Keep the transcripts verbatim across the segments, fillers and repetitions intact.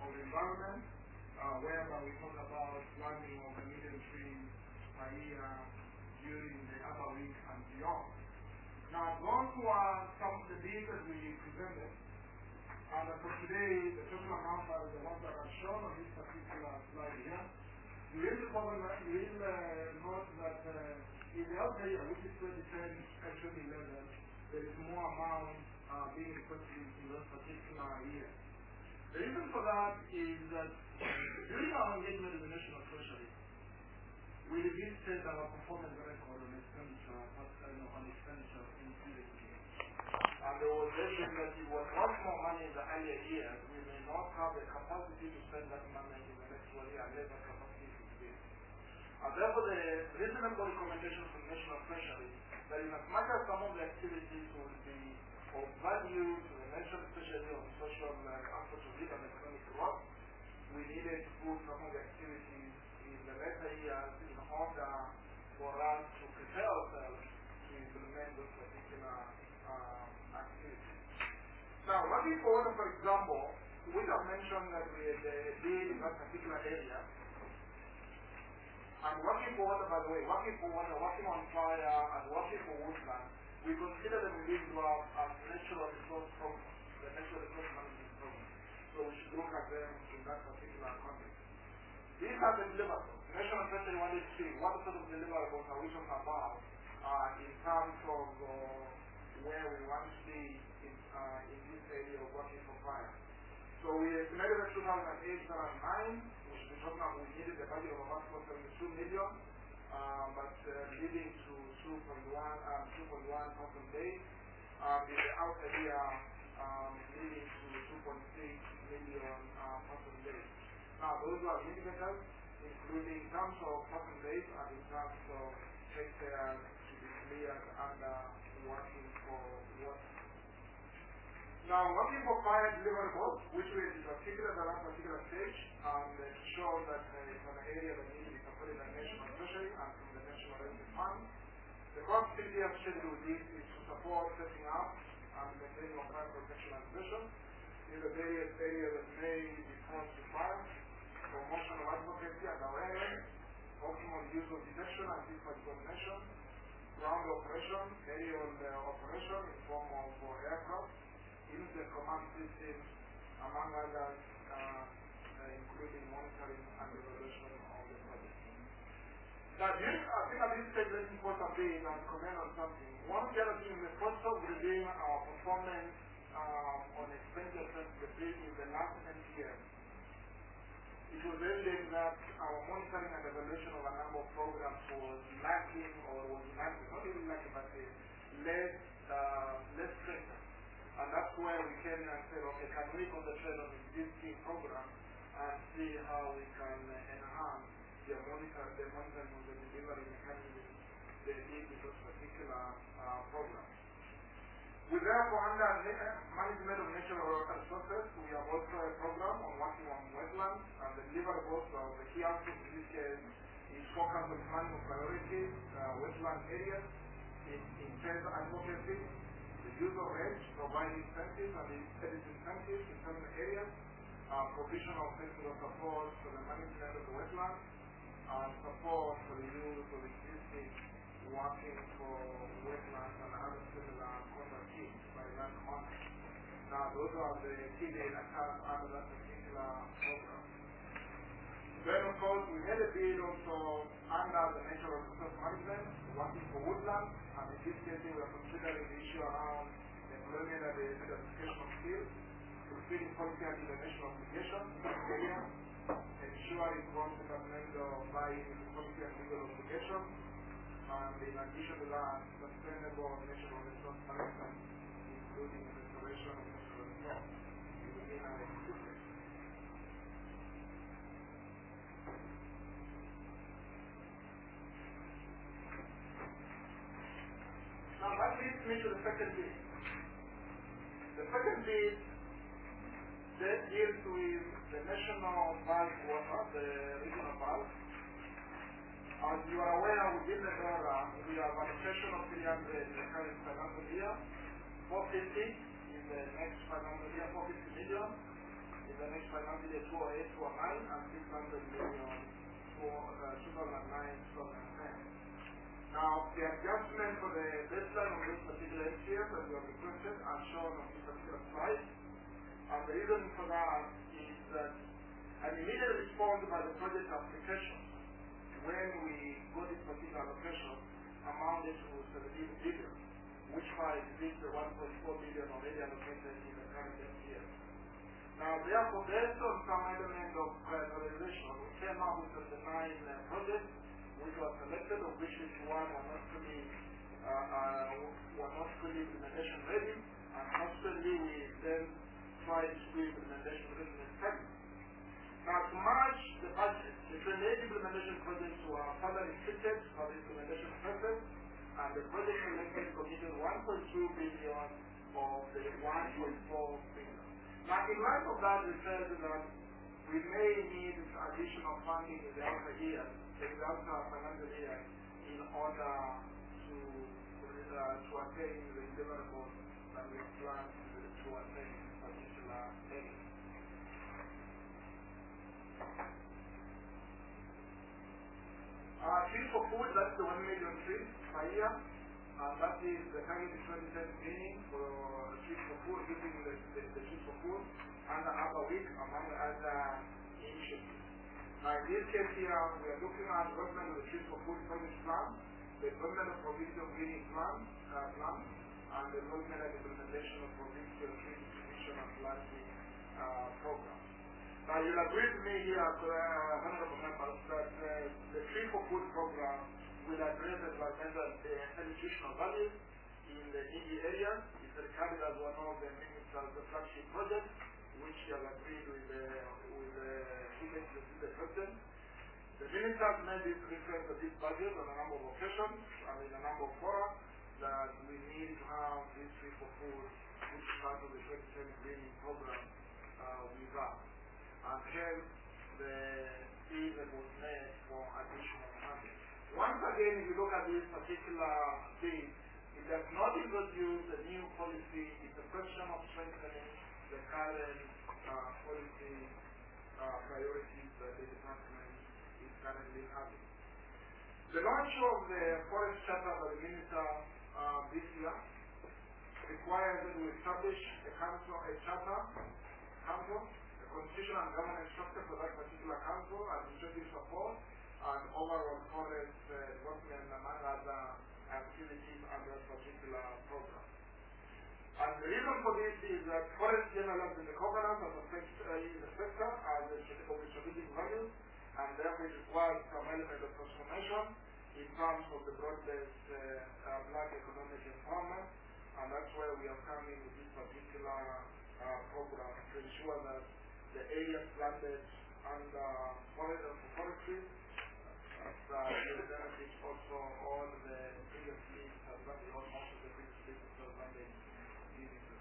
of the environment, uh, whereby we talk about planting of a million trees per year during the upper week and beyond. Now, those who are some of the deals that we presented, and for today, the total amount are the ones that are shown on this particular slide here. You will, you will uh, note that uh, in the other year, which is twenty ten and twenty eleven, there is more amount uh, being requested in those particular years. The reason for that is that during our engagement with the National Treasury, we did set our performance record on expenditure, on expenditure in previous years. And there was evidence that it was much more money in the earlier years. We may not have the capacity to spend that money in the next one year unless the capacity is built. And therefore, the reasonable recommendation from the National Treasury that in as much as some of the activities will be of value to the nation, especially on social uh, aspects of it and economic growth, we needed to put some of the activities in the later years in order for us to prepare ourselves to implement those particular um, activities. Now, working for water, for example, we have mentioned that we had a deal in that particular area. And working for water, by the way, working for water, working on fire, and working for woodland, we consider them individual as natural resource programs, the natural resource management program. So we should look at them in that particular context. These are the deliverables. The National Treasury wanted to see what sort of deliverables are we talking about uh, in terms of uh, where we want to be in, uh, in this area of working for fire. So we estimated that two thousand eight, two thousand nine, we should be talking about we needed a budget of about four point seven two million, uh, but uh, leading to two point one thousand days. Um, in the outer year, um, leading to two point six million uh, thousand days. Now, those are indicators, including in terms of thousand days and in terms of hectares to be cleared under working for water. Now, working for fire deliverables, which we articulated at that particular stage, and uh, to show that uh, it's an area that needs to be supported by the National Treasury and from the National Revenue Fund. The first activity associated with this is to support setting up and maintaining of fire protection and prevention in the various areas that may be prone to fire, promotion of advocacy and awareness, optimal use of detection and dispatch coordination, ground operation, aerial uh, operation in form of uh, aircraft, incident command systems, among others, uh, uh, including monitoring and evaluation of the project. Now, this, I think at this stage, let's pause a bit and comment on something. One of the other things, the first of reviewing our performance uh, on expenditure in the last ten years, it was evident that our monitoring and evaluation of a number of programs was lacking or was lacking, not even lacking, but uh, less, uh, less strengthened. And that's where we came in and said, okay, can we concentrate on existing programs and see how we can uh, enhance the, monitor, the monitoring of the delivery mechanism they need in those particular uh, programs. We therefore, under management of natural resources, we have also a program on working on wetlands, and the deliverables of the key output in this case is focused on planning of priorities, uh, wetland areas, in, intense advocacy, the use of edge, providing incentives and incentive incentives in certain areas, uh, provision of technical support for the management of the wetlands, and support for the use of existing working for wetlands and other similar conduct teams by land owners. Now, those are the key data cards under that particular program. Then, of course, we had a bid also under the natural resource management, working for woodlands, and in this case, we are considering the issue around employment and the educational skills, fulfilling policy and international obligations in this area, ensuring growth developmental buying into policy and legal obligations, and in addition to that, sustainable natural resource management, including restoration of natural resources within our ecosystem. Now that leads me to the second bit. The second bit that deals with the national bulk water, the regional bulk. As you are aware, within the program, we have allocation of three hundred in the current financial year, four hundred fifty in the next financial year, four hundred fifty million in the next financial year two thousand eight to two thousand nine and six hundred million for uh, two thousand nine to two thousand ten. Now, the adjustment for the baseline of this particular H P S that we have requested are shown on this particular slide. And the reason for that is that an immediate response by the project application when we got this particular allocation amounted to seventeen billion, which far exceeds the one point four billion already allocated in the current M P S. Now, therefore, based on some element of prioritization, we came up with seventy-nine uh, projects which were selected, of which fifty-one were not fully, uh, uh, were not fully implementation ready, and subsequently we then tried to do implementation readiness studies. Now, to match the budget, the twenty-eight implementation projects were further restricted for the implementation process, and the project selected committed one point two billion of the one point four billion. Now, in light of that, we said that we may need additional funding in the outer year, in the outer financial year, in order to uh, to attain the deliverables that we plan to, to attain in this particular area. Uh, trees for food, that's the one million trees per year, and that is the target is twenty ten greening for trees for food, using the, the, the trees for food, and another week among other initiatives. Now, in this case here, we are looking at development of the trees for food project plan, the development of provincial greening plan, uh, plan, and the development and implementation of provincial tree distribution and planting uh, program. Now, you'll agree with me here, uh, honorable members, that uh, the Tree for Food program will address environmental and nutritional values in the needy areas. It's regarded as one of the minister's flagship projects, which you have agreed with the with the the president. The ministers made this reference to this budget on a number of occasions and in a number of fora that we need to have this Tree for Food, which is part of the twenty ten greening program, uh, with us. And hence the deal that was made for additional funding. Once again, if you look at this particular bill, it does not introduce a new policy. It's a question of strengthening the current uh, policy uh, priorities that the department is currently having. The launch of the forest charter by the minister uh, this year requires that we establish a council, a charter, council, constitution and governance structure for that particular council, administrative support, and overall forest uh, development among other activities under that particular program. And the reason for this is that forest development in the covenant as a uh, in the sector as a strategic value, and therefore it requires some element of transformation in terms of the broad-based uh, uh, black economic empowerment, and that's where we are coming with this particular uh, program to ensure that the areas planted under forest and forestry that will benefit also all the previously advantage, or most of the previously advantage businesses.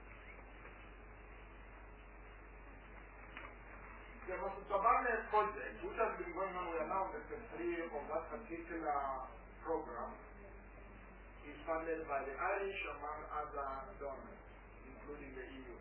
The Masuthabane project, which has been going on, we are now in the three of that particular program, is funded by the Irish among other donors, including the E U.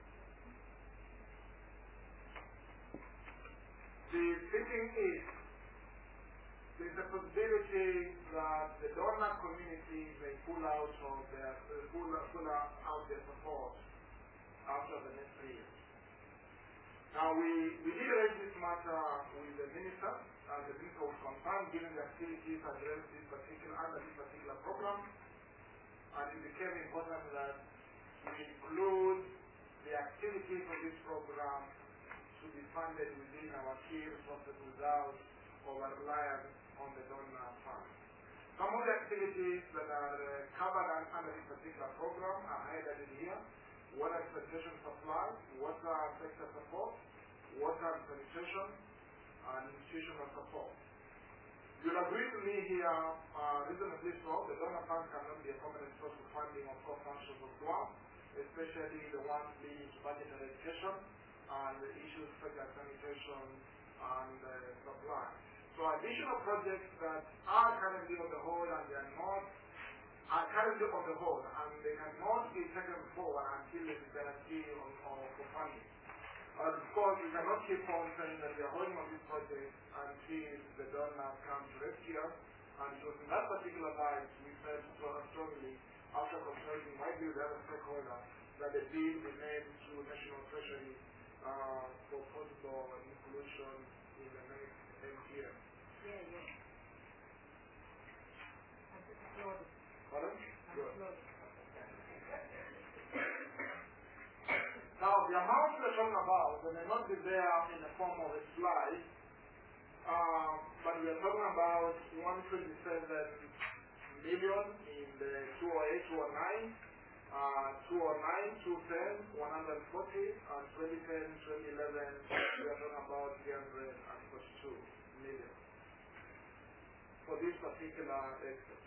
The thinking is there's a possibility that the donor community may pull out of their uh, pull, pull out their support after the next three years. Now we, we did raise this matter with the minister, and the minister was concerned given the activities addressed this particular under this particular program, and it became important that we include the activities of this program to be funded within our key resources without over-reliance on the donor fund. Some of the activities that are uh, covered under this particular program are highlighted here: water sanitation supply, water sector support, water sanitation, and institutional support. You'll agree with me here, uh, reasonably so, the donor fund cannot be a permanent source of funding of core functions of G W A, especially the ones leading to budgetary education and the issues such as sanitation and uh, supply. So additional projects that are currently on the hold and they are not are currently on the hold and they cannot be taken forward until there is guarantee on, on for funding. Uh, But of course, we cannot keep on saying that we are holding on this project until the donors come to rescue us. And it was in that particular light we felt strongly, after consulting widely with other stakeholders, that the bill be made to National Treasury uh, for possible inclusion in the next M T M. Yeah, yeah. Pardon? Good. Now, the amounts we're talking about, they may not be there in the form of a slide, uh, but we are talking about one hundred twenty-seven million in the two oh eight, two oh nine, uh, two oh nine, two ten, one hundred forty, and twenty ten, twenty eleven, we are talking about three hundred forty-two million for this particular exercise.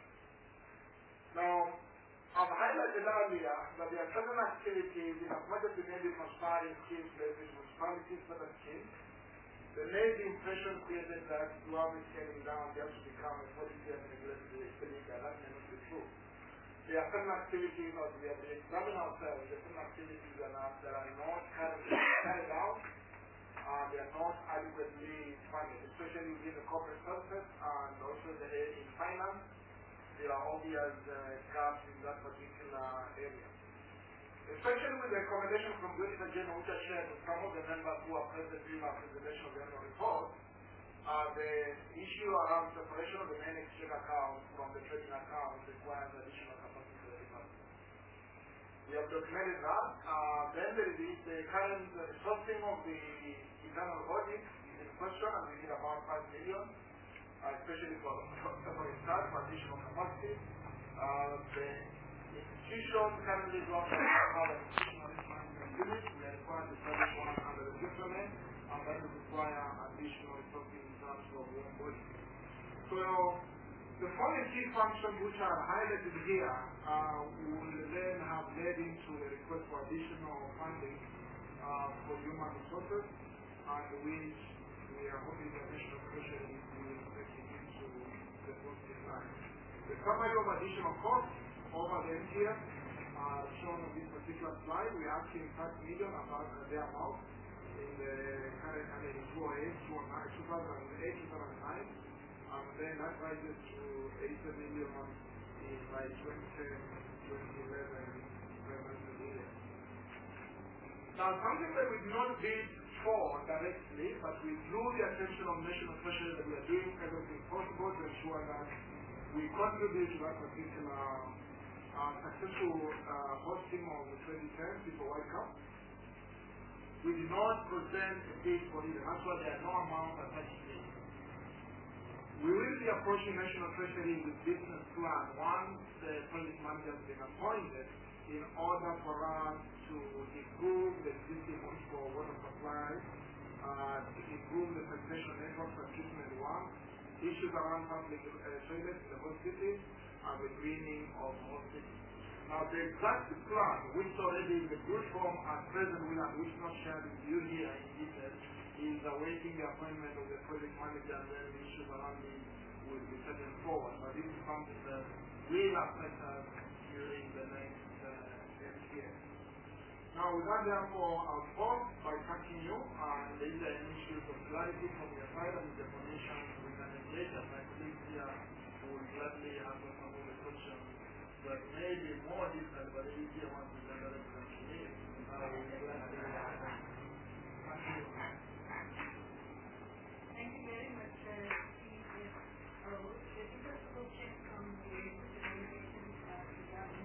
Now, I've highlighted earlier that there are certain activities in as much as we may be transferring schemes, levies, municipalities, certain schemes, there may be impression created that you are scaling down, they have to become a policy and regulatory spending, that that may not be true. There are certain activities as we have been examining ourselves, there are certain activities that are, that are not currently carried out, uh, they are not adequately funded, especially within the corporate services and also the area in finance. There are obvious uh, gaps in that particular area. Especially with the recommendation from Great Agenda, which I shared with some of the members who are present during our presentation of the annual report, uh, the issue around separation of the main exchange account from the trading account requires additional capacity for the department. We have documented that. Uh, then there is the current uh, sourcing of the internal audit is in question, and we need about five million. Uh, especially for separate staff, for additional capacity. Uh, the institution currently does not have an institutional risk management unit. We are required to establish one under the government, and that will require additional resources in terms of one body. So, the following key functions which are highlighted here uh, will then have led into a request for additional funding uh, for human resources, and which we are hoping the additional treasury will take it into the positive line. The summary of additional costs over the M T M are shown on this particular slide. We are asking five million about uh, the amount in the current I mean, two thousand eight, two thousand eight, two thousand nine, and then that rises to eighty million in by twenty ten, twenty eleven, financial year. Now, something that we do not bid for directly, but we drew the attention of National Treasury that we are doing everything possible to ensure that we contribute to that particular uh, successful uh, hosting of the twenty ten FIFA World Cup. We did not present a bid for it, and that's why there are no amounts attached to it. We will be approaching National Treasury with business plan once the project manager has been appointed, in order for us to improve the existing municipal water supply, uh, to improve the sanitation network for treatment one, issues around public uh, toilets in the whole city, and the greening of hospitals. Now, the exact plan, which already in the good form at present will and which not shared with you here in detail, is awaiting the appointment of the project manager, and then the issues around it will be taken forward. But this is something that will affect us during the next Now, we want therefore our pause by thanking you, and if there are any issues of clarity from your side and the information we can engage, and my colleagues here will gladly answer some of the questions that may be more difficult, but easier ones to generate them to me. I will gladly answer. Thank you. Thank you very much, uh, C F O. The difficult check from the organization uh, regarding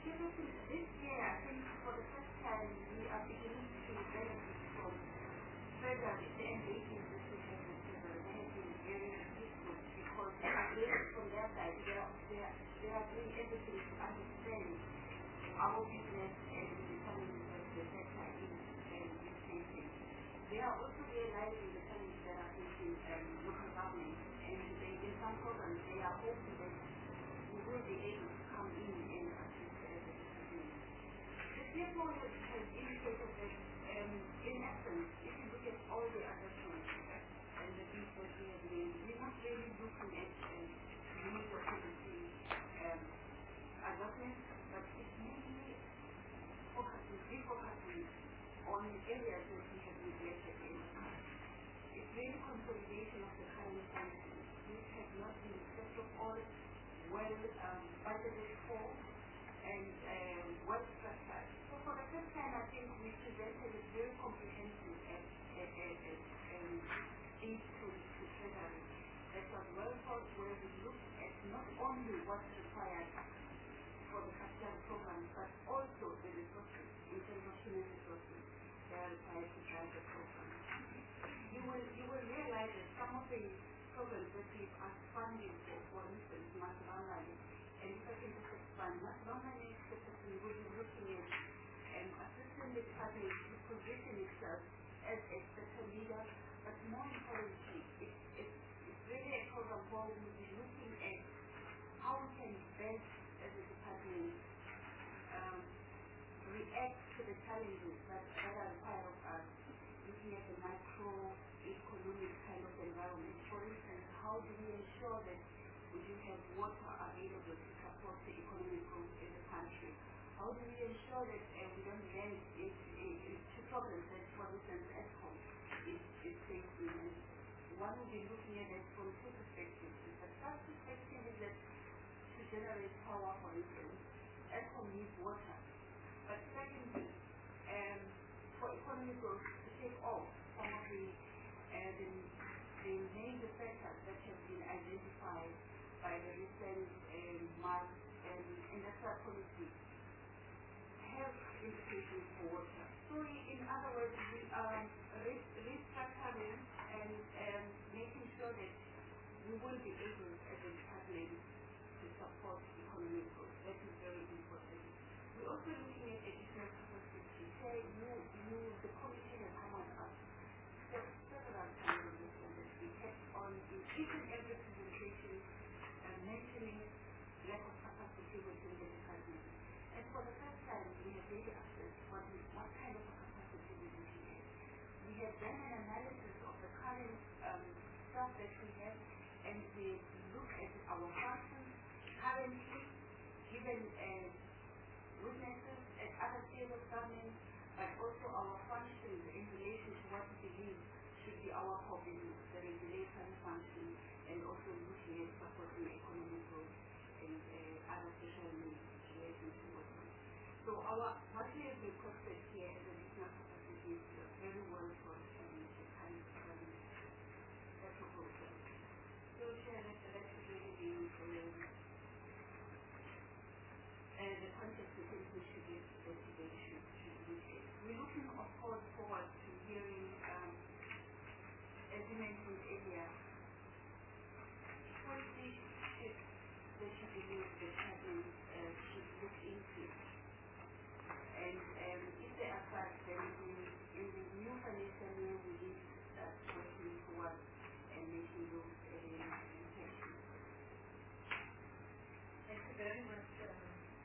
This year, I think for the first time, we are beginning to benefit from further the engagement that we have with children. They have been very useful because they, from their side, they are, they are, they are doing everything to understand our business and the challenges that the sector is, um, is facing. They are also realizing the challenges that are facing um, local government, and they, in some programs, they are hoping that we will be able to come in and assist uh, the department. The C F O has, has indicated that, um, in essence, if you look at all the adjustments and the things that we are doing, we're not really looking at um, new facility um, adjustments, but it's mainly focusing, refocusing on areas that we have neglected in the past. It's really consolidation of the current functions, which have not been, first of all, well um, budgeted for and um, well structured. So for the first time, I think we presented a very comprehensive uh, uh, uh, uh, um, aid to, to Treasury that was well thought, where we looked at not only what's required for the capital program, but also the resources, in terms of human resources that are required to drive the program. You will, you will realize that some of the programs that we've asked funding for, for instance, Masalana and if I can just expand, Masalana specifically will be looking at um, assisting the department to position itself as a sector leader, but more importantly, it's, it's, it's really a program where we'll be looking at how we can best, as a department, um, react to the challenges that, that are required of us, looking at the macroeconomic kind of environment. For instance, how do we ensure that we do have water available to support the economic growth in the country? How do we ensure that uh, we don't land into problems that, for instance, ESCOM is, is facing? And one will be looking at it from two perspectives. The first perspective is that to generate power, for instance, ESCOM needs water. But secondly, um, for economic growth to take off, some of the, uh, the, the major sectors that have been identified by the recent um, March and industrial policy have implications for water. So in other words, we are restructuring and um, making sure that we will be able as a department to support economic growth. That is very important. We're also looking at additional capacity. Say you, you, the committee has come on us several times on this one that we kept on in each and every presentation uh, mentioning lack of capacity within the department. And for the first time, we have really assessed what, we, what kind of a capacity we're looking at. We have done an analysis of the current um, stuff that we have, and we look at our functions currently, given uh, witnesses at other tiers of government, but also our functions in relation to what we believe should be our core business, the regulatory function, and also looking at supporting economic growth and uh, other social needs relating to water. So our, what we have requested here as additional capacity is very well thought and the kind of um, proposal. So Chair, that should really be um, uh, the context within which we get investigation should look at. We're looking, of course, forward to hearing, um, as you mentioned earlier, policy shifts that you believe the department uh, should look into. And um, if there are such, then in, in the new financial year, we need to start working towards and making those areas intentions. Thank you very much uh, uh,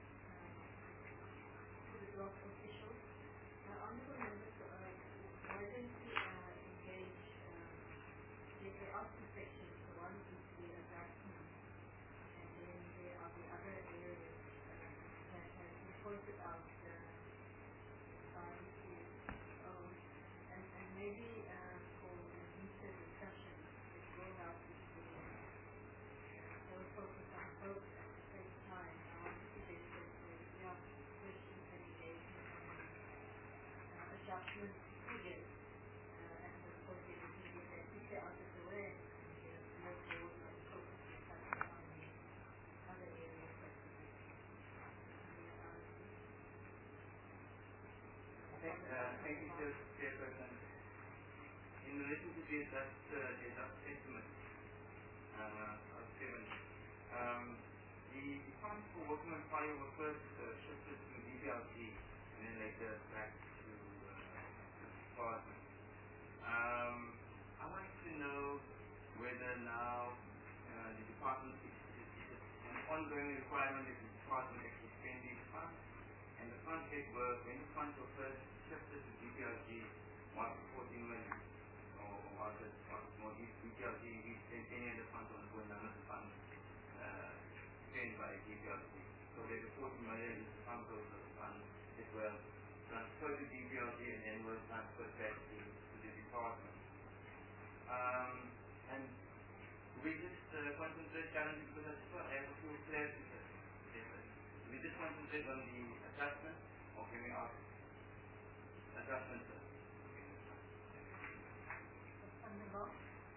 to the block officials. Uh, honorable members, uh, why don't you uh, engage uh, if there are two sections, the one is the adjustment, and then there are the other areas uh, that have been pointed out uh, by the C F O, and, and maybe uh, for a deeper discussion, it's going out with the uh, all focus on both at the same time. I want to suggest that there are questions and engagement on uh, adjustment figures, uh, and of course it is needed that if they are out of the way, more forward and focus discussion on the other areas that we are Uh, thank you, Chairperson. In relation to the Dutch, uh, the Dutch estimate uh, of seven, um, the funds for workmen and fire were first uh, shifted to D B L G and then later back to uh, the department. Um, I wanted to know whether now uh, the department is, is, is an ongoing requirement that the department actually spend these funds, and the funds that were, when the funds were first shifted to D B L G, was fourteen million, or was it, was it more D B L G, we spent any other funds on the board, none of the funds uh, spent by D B L G. So there's a fourteen million is the sum total of the funds that were transferred to D B L G and then were transferred back to, to the department. Um, and we just uh, concentrate currently because I just want to have a few clarifications. We just concentrate on the adjustment, or can we ask adjustment? On the box.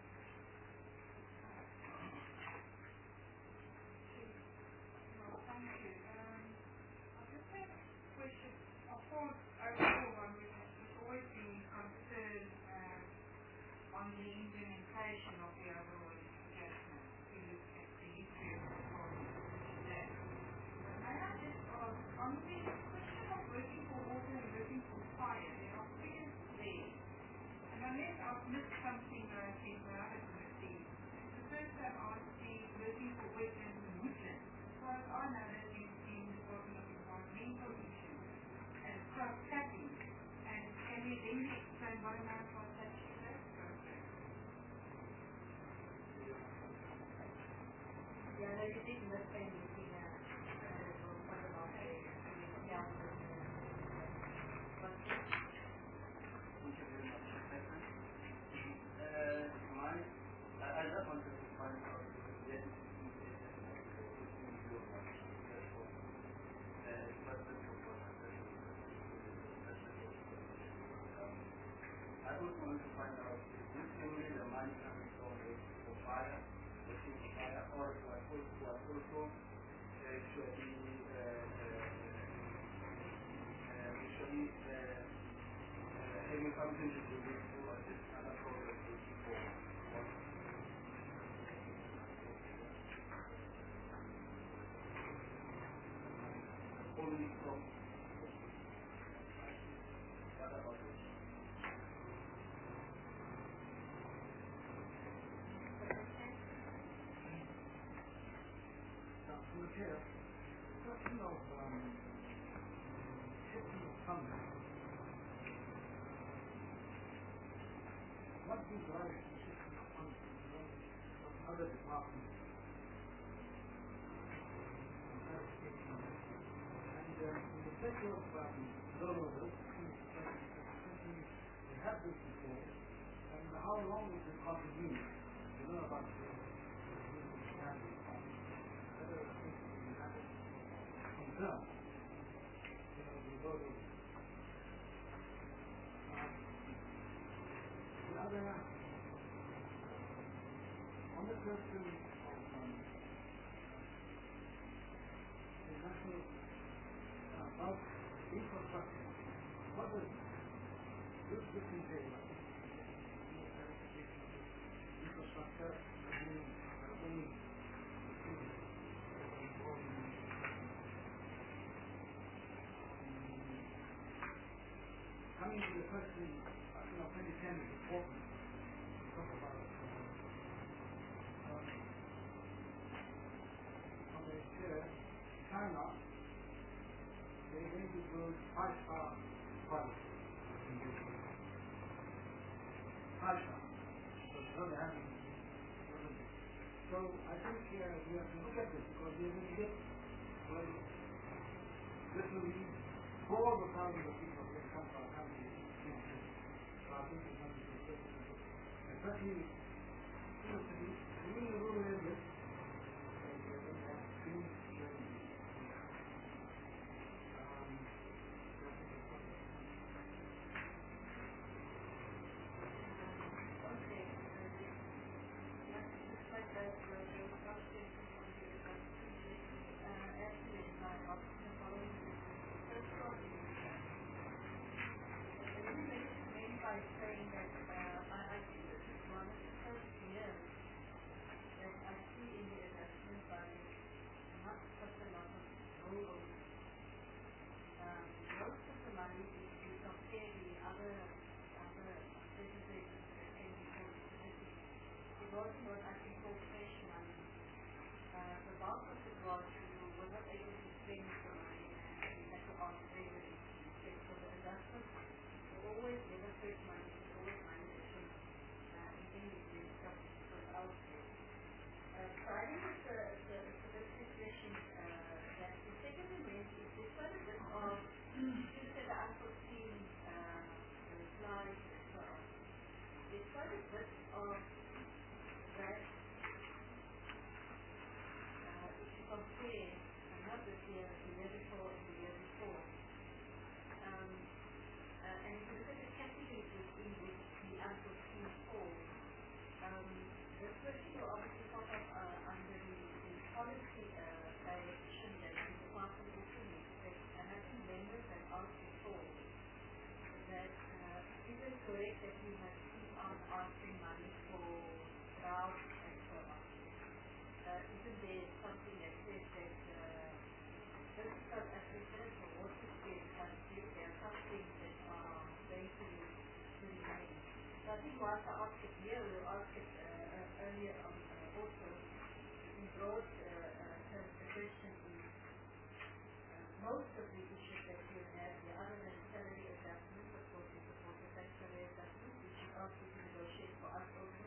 No, thank you. Um, I just have a question. Of course, overall, one would always be concerned um, on the implementation of the overall adjustment to look at the history of the policy that. But may I just ask, on the question of working for water and working for fire, there are figures there. And unless I've missed something that I think that I haven't received, the first time I see working for wetlands and woodlands, as far as I know that is in the Department of Environmental Issues and cross-cutting. And can you then explain what amount was attached to that program? Yeah, no, you didn't miss anything uh, what about it? Yeah. What's it? Thank you very much, Chairperson. Uh, my, I, I just wanted to find out because we had this communication about the review of our therefore, uh, but the I also want to find out if this only the money coming from the for fire, the for fire, or who are also, who are also uh, actually uh, uh, uh, actually uh, having something to do with or this other program before. Only from what about it? Chair, question of um, shifting of funds. What gives rise to shifting of funds from other departments? And uh, in the sector of um, rollovers, we have this before, and how long is it continuing? You know about the family. Concern, you know, the road um, the other, on the question of um, the national uh, about infrastructure, what does this entail? Infrastructure, I mean, uh, only coming to the question, uh, you know, twenty ten is important. We talk about uh, um, on the share, China, they're going to build five-star projects in this country. Five-star. So it's not happening. So I think uh, we have to look at this because we are going to get, well, literally four of the thousands of people that come to our country. So I think it's going to be important. Especially, you know, to be in the rural areas, and we're going to have clean training. Um, Okay. Let's just like that, uh, the question from the uh, estimate by option following the first one. uh, I, I think this is one of the first years that I see in the adjustment budget not such a lot of rollover. Um, most of the money, if you compare the other other presentations that came before the committee, it wasn't what I think called fresh money. Uh, the bulk of it was you were not able to spend the money and you had to ask revenue to check for the adjustments. Always never fresh money, it's always money that should uh, in any event come from out there. Uh, so I think it's a, it's a, it's a bit situation uh, that the second event is there's quite a bit of, you look at the unforeseen uh, slides and so on, there's quite a bit of that uh, if you compare, uh, not this year, the year before and the year before. Um, uh, and if you look at the categories within which the unforeseen falls, um, this question will obviously pop up uh, under the, the policy uh, direction that the department also makes. And I think members have asked before that uh, is it correct that we must keep on asking money for routes and so on? Uh, isn't there something that says that uh, this is South Africa, it's a water scarce country, there are some things that are going to remain. So I think once I asked it here, we'll ask it uh, uh, earlier on uh, also, in broad uh, uh, terms, the question is, uh, most of the issues that you have here, other than salary adjustments, of course, we support the tax salary adjustments, which you ask you to negotiate for us also.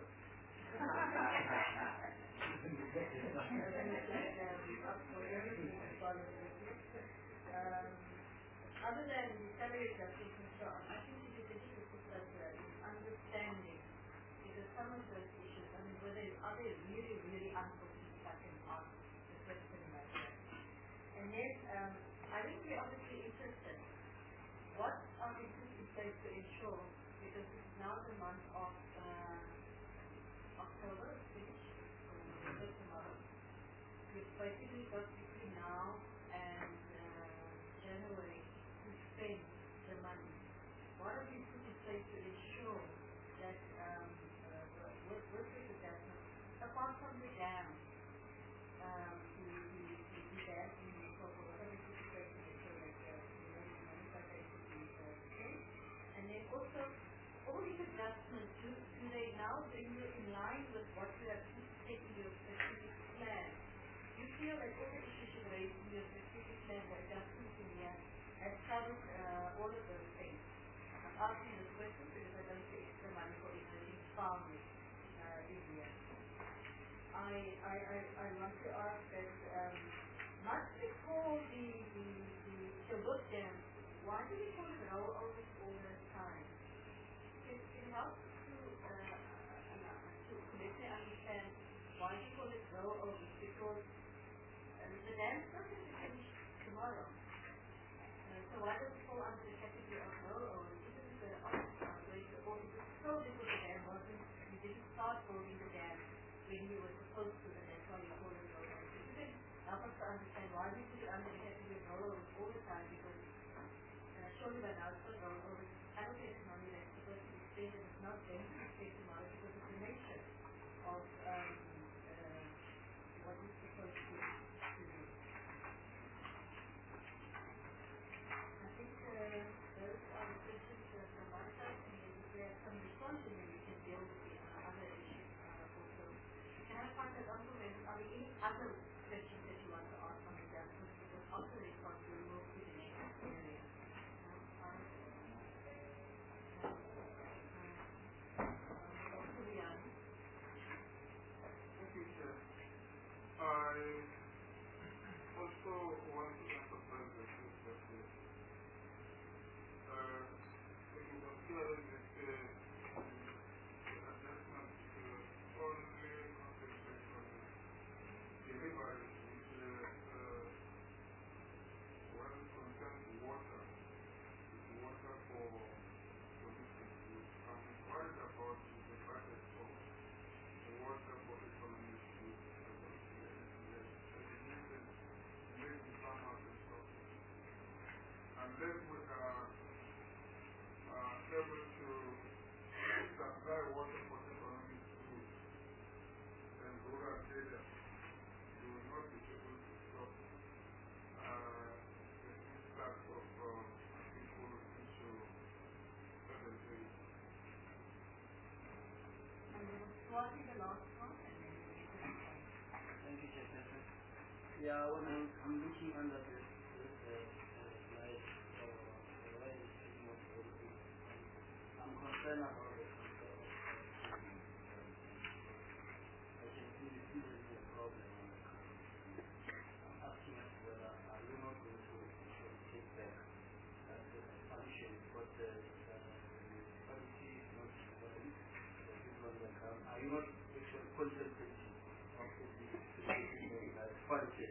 Um, other than the salary adjustments and so on, I think it is a difficult uh, in understanding because some of those issues, I mean, whether are they really, really unforeseen, I can ask the question like that. And then, um, I think we're obviously interested. What are the things in place to ensure, because this is now the month of uh, October, finished, so tomorrow. We've basically got between now and uh, January to spend the money. What are these put in place to ensure that um, uh, with, with this adjustment, apart from the dam, um, the, the, the, the dam in the Kosovo, what are these put in place to ensure that uh, the money is uh, spent? And then also, all these adjustments, do, do they now bring you in line with what you have taken in your strategic plan? You feel that all the issues you raised in your strategic plan, the adjustments in here, has covered uh, all of those things. I'm asking this question because I don't see extra money for emerging farming uh, in here. I, I, I, I want to ask that um, much before the, the, the Chilbut Dam, why do we call it rollovers all the time? It, it helps to, uh, uh, to, to let me understand why we call it rollovers, because um, the dam's not going to finish tomorrow. Uh, so why does it fall under the category of rollovers? Isn't it the opposite way to, or is it so because the dam wasn't, you didn't start building the dam when you were supposed to, and that's why you call it rollovers? So you can help us to understand why we put it under the category of rollovers all the time, because uh, surely by now it's not rollovers. Allocated money that's supposed to be spent and it's not going to be spent tomorrow because of the nature of um, uh, what is supposed to, to do. I think uh, those are the questions uh, from my side, and then if we have some response, and then we can deal with the uh, other issues uh, also. Can I find out also, are there any other questions that you want to ask on the adjustments? Because after the response, we'll move to the next area. Um, Yeah, when I'm, I'm looking under this, this uh, uh, slide, uh, the way it's taking up everything, I'm concerned about the concept of training. I can see this is a problem on the country. I'm asking us whether are you not going to actually take back uh, the expansion, but the quality is not valid. The people on the account, are you not actually concentrating on the quality?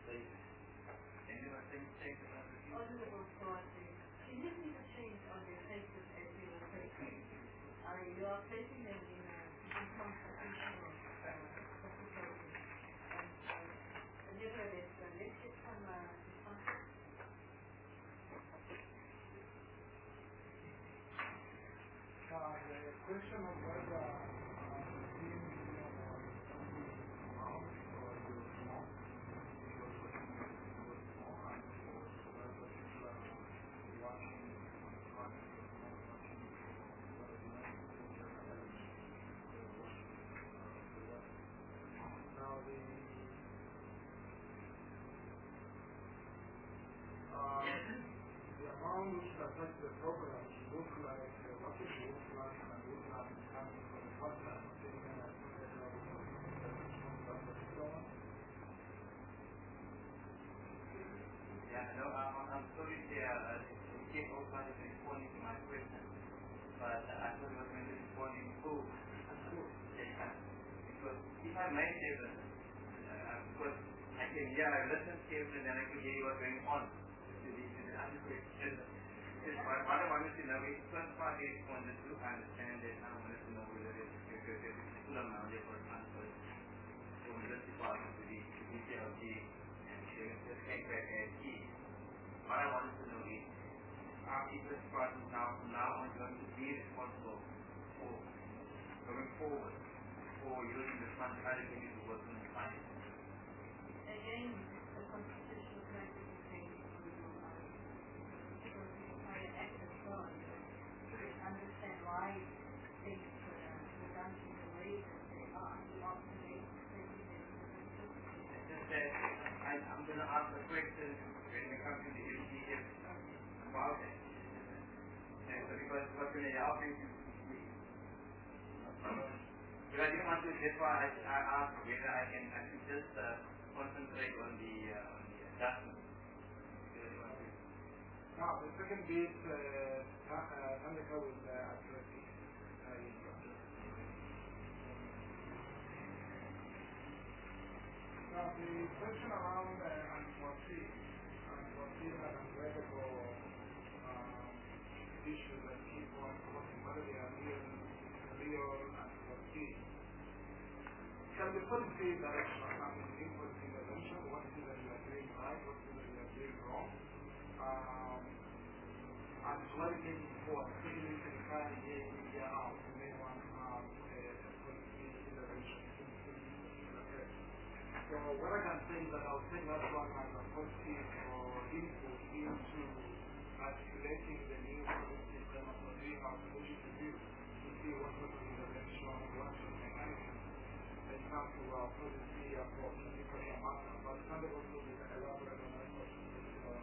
Honorable Sources, you just need to change on their faces as you were facing. Uh, you are facing them in a unconstitutional uh, situation. And uh, nevertheless, uh, let's get some uh, responses. Uh, the question of whether uh, fifteen million or something amount or your small, your question was small, and whether people are watching, watching or not watching, or whether the United States are watching, uh, the West. Now the uh, the amount which affects the program look like uh, what it looks like and look like coming for the first time sitting in a particular Yeah, no, I'm, I'm sorry, uh, it came also as responding to my question, but I thought it was going to respond in full. Yeah, because if I may say that, uh, because I can hear, I listened carefully, and then I could hear what was going on. What I wanted to know is, first part is wanted to understand that I wanted to know whether there is a full amount of transfers from this department to the B C L G and the take back as key. What I wanted to know is, are this department now from now on going to be responsible for going forward for using the funds allocated to work on the finance? Again, the constitutional practice is saying to understand why things were done in the way that they are. You often make mistakes. Just that I, I'm going to ask a question when we come to the M D F about it. And so because what's going to happen is because I didn't want to, that's why I, I asked whether I can, I can just uh, concentrate on the, uh, on the adjustment. Now, the second bit, uh, Tandika will uh, address it. Uh, now, the question around uh, unforeseen, unforeseen and unavoidable um, issues that keep on coming, whether they are real, real and foreseen. Can the policy direction, I mean, in policy intervention, what is it that you are doing right, what is it that you are doing wrong? Um, and what is it for, especially if you try to get media out, you may want to have a, a policy intervention in this particular case. So what I can say is that I'll take that one as a positive or input into articulating the new policy framework or doing our solution review to see what sort of intervention, what sort of mechanism they come to our policy approach in this particular matter. But kind of also we can elaborate on that particular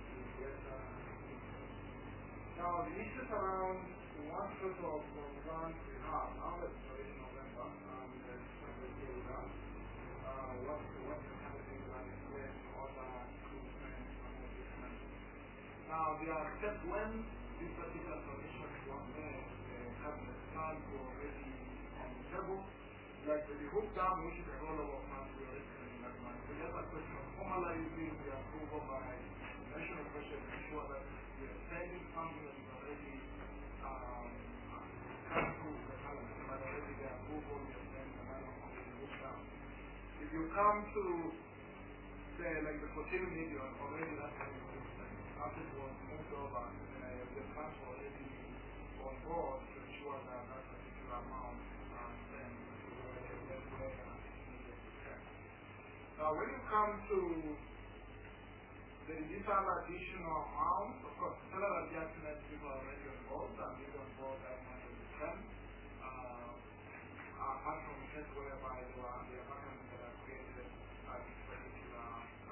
now, the issues around what sort of plans we have, now that it's already November, and there's something here with us, uh, what, what the kind of things are in place for other recruitment and all this kind of thing. Now, there are steps when this particular submission was made, the cabinet plans were already on the table, like the hook down, which is the role of our plans we already in that mind. So there's a question of formalizing the approval by national pressure to ensure that we are sending something that is already um, come through the parliament, but already the approval we are sending the money on the push down. If you come to say like the fourteen million, already that money was spent. After it was moved over, uh, the plans were already on board to ensure that that particular amount are spent to where it needed to spend. Now when you come to the digital additional amount, of course, several adjustments people are already on board, and we on board that money will spend. Uh, apart from the case whereby there are the apartments that are created at this particular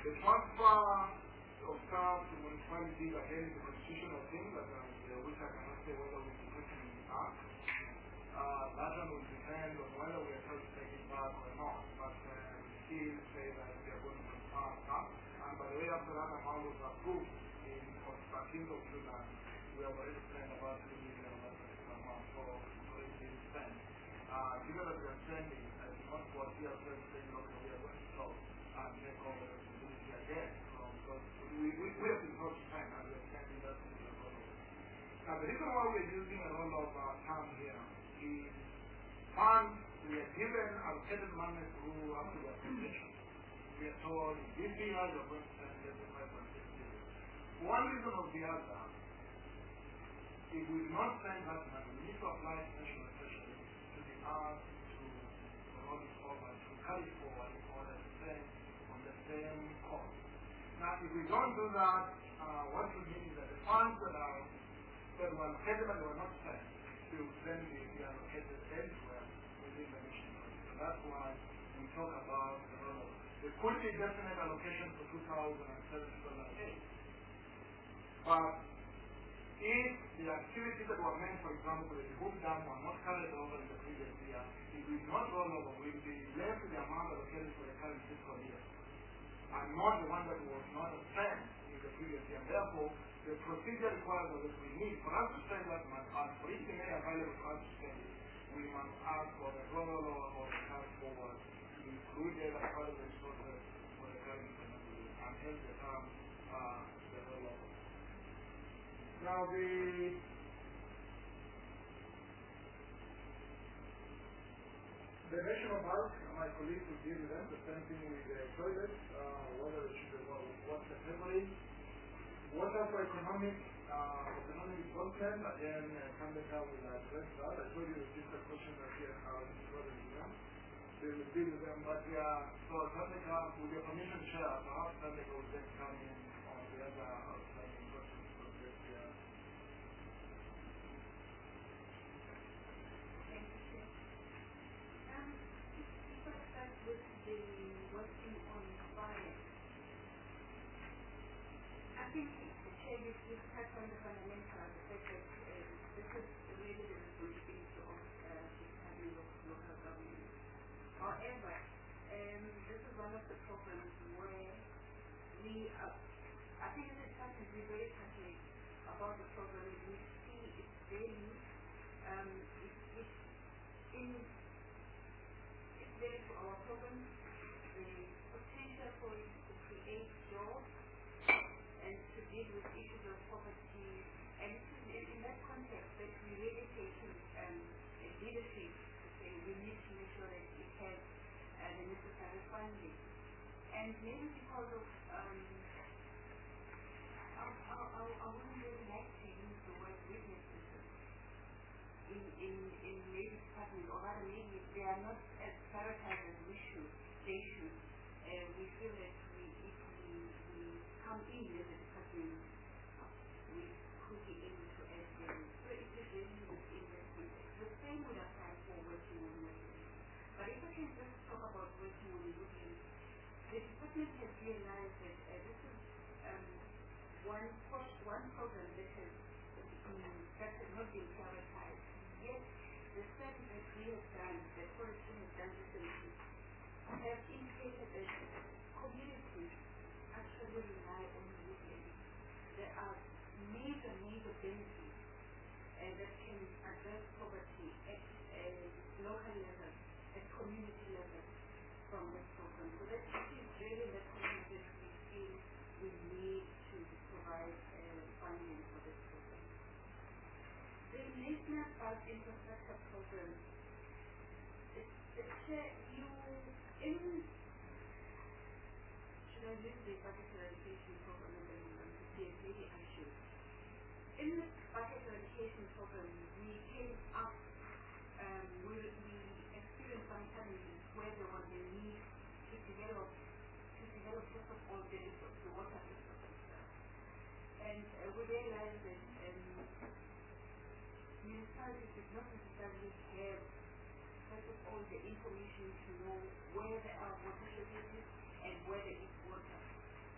The transfer of staff to municipalities again is a constitutional thing that um, which I cannot say whether we can put in the act. Uh, that one will depend on whether we are trying to take it back or not. But uh, we still say that we are going to transfer staff. And by the way, after that amount was approved in on thirteenth of July, we have already spent about two million on that particular amount. So it's already been spent. Uh, given that we are spending, I do not foresee ourselves saying, okay, we are going to stop and take over the responsibility again. Um, because we, we, we have been taught to spend and we are spending that particular rollover. Now, the reason why we are using a rollover term here is funds we are given allocated money through after the application. We are told this year you are going to spend five point six billion. For one reason or the other, if we do not spend that money, we need to apply national pressure to be asked to roll it over, to carry forward in order to spend on the same cost. Now, if we don't do that, uh, what we mean is that the funds that are that were allocated and were not spent will then be allocated elsewhere within the mission budget. So that's why we talk about the rollover. There could be definite allocation for two thousand seven to two thousand eight. But if the activities that were meant, for example, the Boom Dam were not carried over in the previous year, it will not roll over, will be less the amount allocated for the current fiscal year, and not the one that was not spent in the previous year. Therefore, the procedure requires that we need, for us to spend that money, and for it to be made available for us to spend it, we must ask for the rollover or the carry forward to be included as part of the resources for the current financial year, and hence the term, uh, the rollover. Now, the the national park, my colleagues will give them the same thing with the toilets, uh, whether it should be what's the memory. Water for economic, uh, economic development, again, uh, Kandeka will address that. I told you the different questions that here are important to them. They will deal with them, but yeah, so Kandeka, with your permission to share, perhaps Kandeka will then come in on the other outstanding questions from this year. Thank you, Chair. Um, if I start with the working on fire, I think the Chair, you you touched on the fundamental, the fact that uh, this is really the responsibility of uh, the Department of Local Government. However, um, this is one of the problems where we are, I think as a department we're very passionate about the program. We see its value, um, it's, it's in it's value to our program, the potential for it to create jobs and to deal with issues of poverty, and it is in, in that context that we really take um, a leadership to say we need to make sure that it has uh, the necessary funding. And maybe because of, um, I, I, I, I wouldn't really like to use the word witness systems in, in, in maybe department, or rather maybe they are not as prioritized as we should, they should. Uh, we feel that we, if we, we come in as a department, we could be able to add value. So it is really within that context. The same would apply for working on woodlands. But if I can just talk about working on woodlands, the department has realized that uh, this is um, one, one program that has, um, that has not been prioritized. Yet, the study that we have done, that Forestry has done recently, have indicated that communities actually rely on woodlands. There are major, major benefits uh, that can address poverty at a local level, at community level from this program. So that is really the commitment that we feel we need to provide uh, funding for this program. The National Park Infrastructure Program, it's, it's uh, you, in, should I use the budget eradication program and then um, the maybe I should. In the budget eradication program, we came up, um, we, we experienced some challenges where there was a need to develop, to develop first of all the, the water infrastructure. And uh, we realized that um, municipalities did not necessarily have, first of all, the information to know where there are water shortages and where there is water.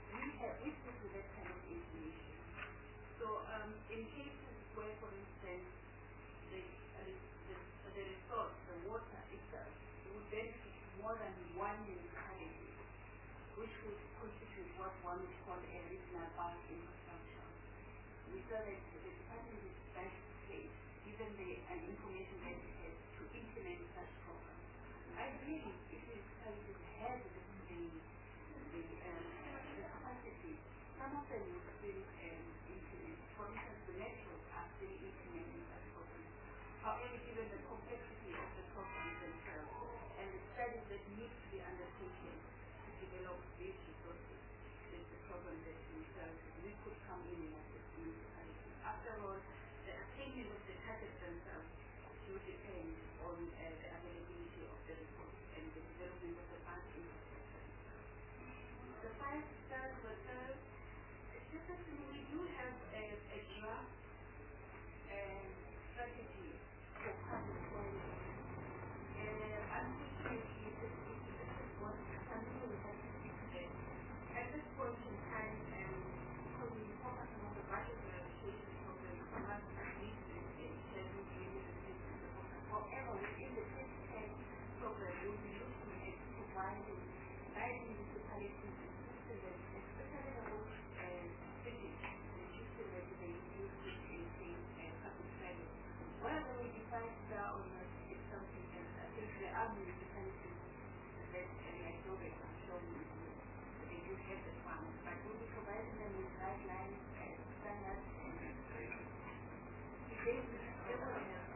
we have access to that kind of information. So um, in cases where, for instance, the, uh, the, the resource, the water itself, would benefit more than one municipality, which would constitute what one would call a regional bank infrastructure. We saw that the department is best placed, given the uh, information that it has, to implement such programs. I believe if municipalities have the, the, the, um, the capacity, some of them would still um, implement. For instance, the metros are still implementing such programs. However, given the complexity of the programs themselves and the studies that need to be undertaken to develop these resources, it's a problem that themselves we could come in and assist municipalities. After all, the attainment of the targets themselves will depend on uh, the availability of the resources and the development of the bank infrastructure. The five stars were third. We do have a, a draft uh, strategy for public policy. Uh, unfortunately, this is what something we have to fix today. At this point in time, um, because we focus on the budget allocation program, we must meet this and challenge really the system. However, within the twenty ten program, we will be looking at providing guiding municipalities to systems, especially the whole uh, cities, the system that they use to maintain uh, public service. Whether we decide that or not is something else. I think there are municipalities that, and I know that I'm sure they do have the funds, but we'll be providing them with guidelines and standards and they will have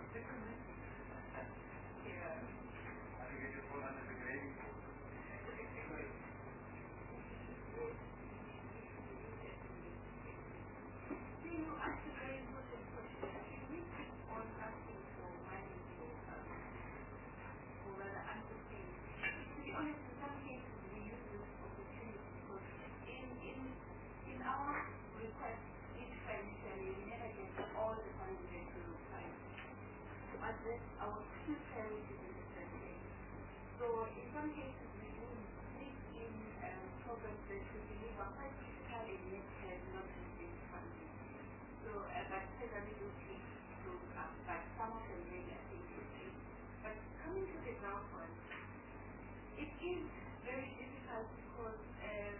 our two priorities in the survey. So in some cases we will think in um, programs that we believe are quite critical and yet have not received funding. So uh, but certainly those things those up, but some of them really I think is But coming to the ground one, it is very difficult because um,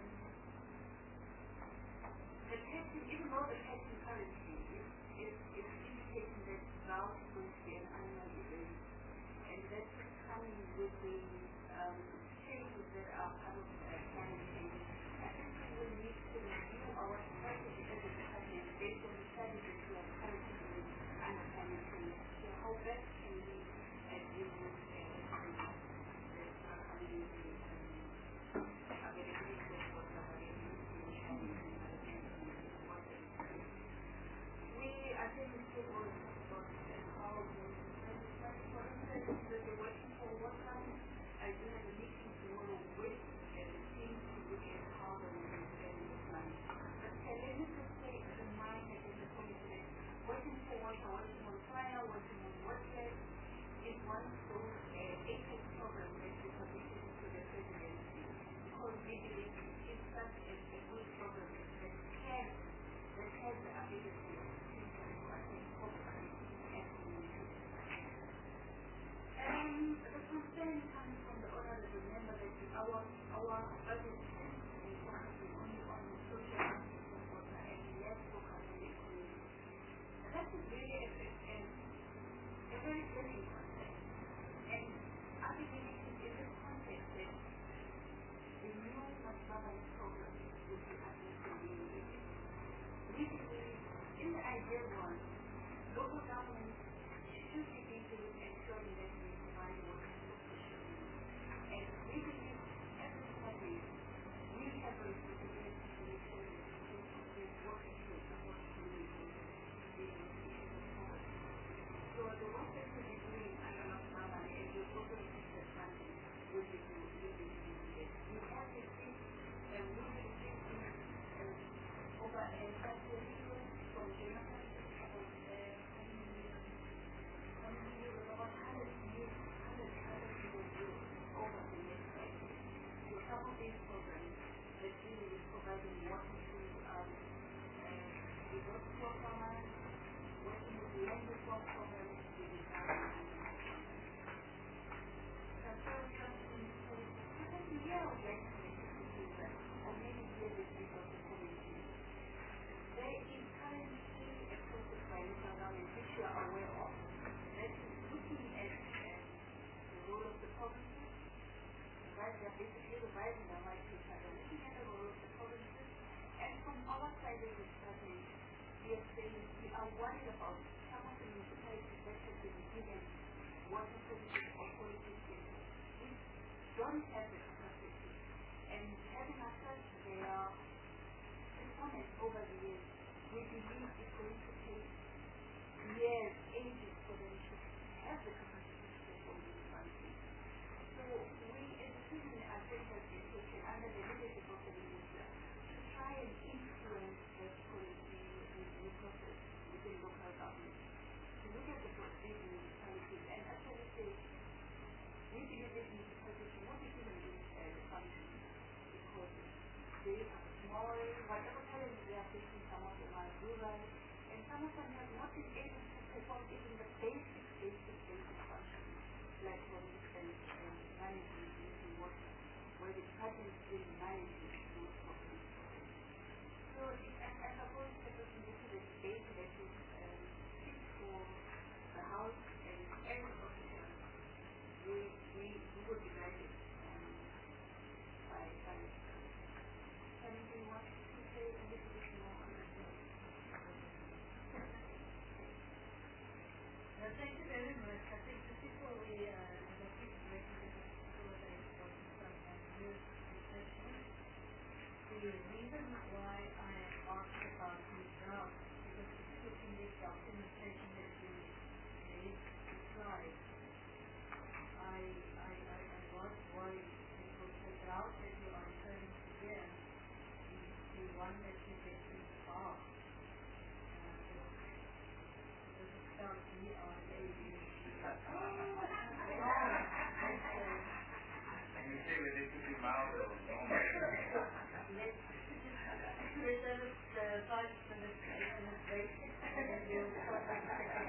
the testing, even though the testing currently is, is, is indicating that drought is going to be an annual event, and that is coming with the um, changes that are part of uh, climate change. I think we will need to review our strategy as a department based on the studies that we are currently doing under climate change. So how best can we uh, deal with uh, challenges that are coming in the um, availability of water, availability of challenges. We are taking care of about how we for instance, the working for water. I do have a meeting tomorrow with the team to look at how we can spend this money. But let me just say, remind that in the committee, working for water, working on fire, working on water is one of those uh, APEX programs that we submitted to the presidency because we believe it is such a, a good program that can that has the ability of Um, the concern comes from the honorable member that our our budget is focusing only on the social aspects of water and less focus on the economy. And that is really a, a, a very pressing concern. And I believe it is in this context that the new mass governance program will be addressing the immediate. We believe in the ideal one, local governments should be busy ensuring that we provide water sufficiently. And we believe as a department, we have a responsibility to make sure that we can provide water to support communities dealing with issues of poverty. So the work that we'll be doing under Nafama and the also assisted funding will be doing this. We have received and we will receive over a five million from Germany about uh, about one hundred million when the swap cover is really down. The first question is, because the year of legislation, or maybe year the three of the policy, there is currently a process by National Government which you are aware of, that is looking at uh, the role of the provinces. Right, they are basically revising the white paper. They are looking at the role of the provinces. And from our side of the study, we are saying we are worried about some of the municipalities that have been given water services authorities which don't have the capacity. And having assessed their performance over the years, we believe it's going to take years, ages for them to have the capacity to perform these functions. So we as a citizen are very taken under the leadership of the minister to try and influence that policy review process within local government. To look at the these municipalities and actually say, we believe these municipalities should not be given this uh, function because they are small, whatever talent they are facing, some of them are rural, and some of them have not been able to perform even the basic, basic, basic functions, like for instance, um, managing drinking water, where the department is really managing those problems. So it, I, I suppose that this is a debate that is um, fit for the House and every official. We, we, we will be guided um, by, by something you want to say a little bit more on that? Uh, thank you very much. I think particularly uh, as a quick recommendation for some new reflection. The reason why I asked about these drafts because particularly in this documentation that you made the slide, I, I, I, I was worried because the draft that you are referring to there is the one that you get in the bar. D R A D. And you say whether it could be mild or normal. Let's reserve the five minutes, eight minutes break, and then we'll start with the second.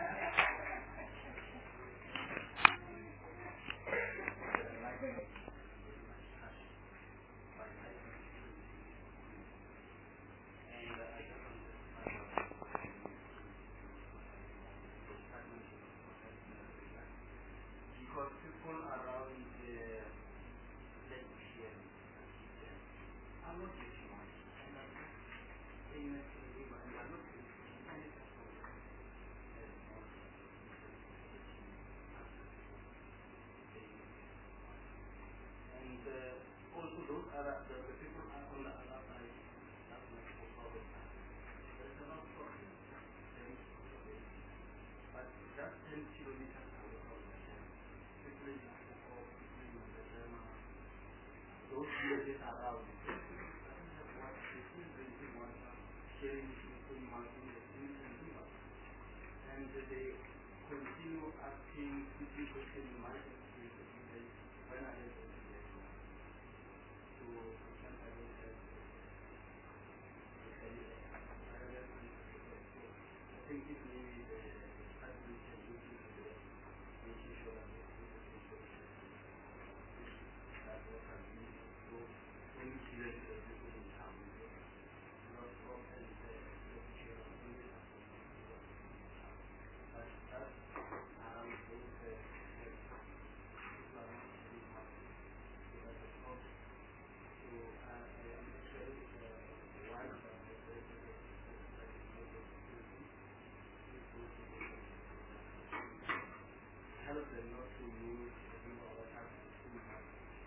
Because people around the lake here are not very much, and are just famous in the river, and are not very and uh, also those are the, the people are on the other side, that's not for problem. There is a lot of problems, but just ten kilometers away from the camp. Those villages around, they don't have water, they still drinking water, sharing between mountain, the streams and river. And they continue asking people questions in my experience, when are they going to get water? So, sometimes I don't have any other answer. So, I think it may be the president can look into the making sure that that was a really so when you see that the people in town, not often the picture of the but that around those people are not really happy so that's a problem. So I am actually one of the presidents that is not of security is also help them not to use the river or taxes too much.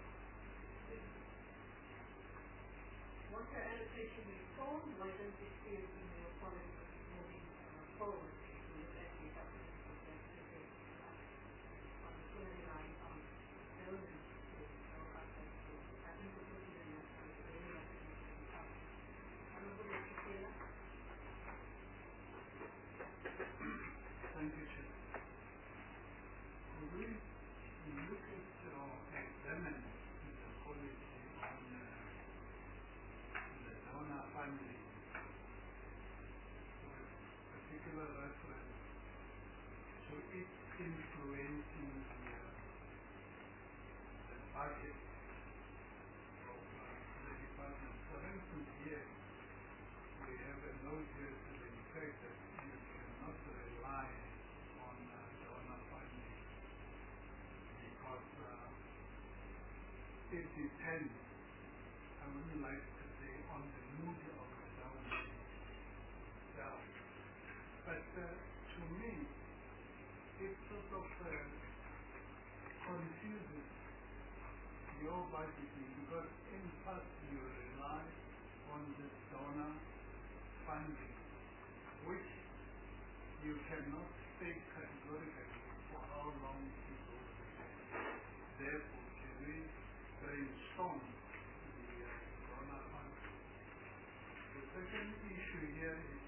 Water allocation reform, why don't you see it in your policy moving uh, forward to look at the government of the city on the similar line on buildings to show up that I think it would be a national area to be up. I don't know what you say that. Thank you, Chair. We look at uh, examine the policy on uh, the donor family. it influencing the, uh, the budget of uh, the department. For instance, here we have a note here to the effect that you cannot rely on uh, donor funding because uh, it depends, I wouldn't like to say, on the mood of the donor itself. But uh, to me, it sort of uh, confuses your budgeting because in fact you rely on this donor funding, which you cannot state categorically for how long it will be. Therefore, can we brainstorm the uh, donor funding? The second issue here is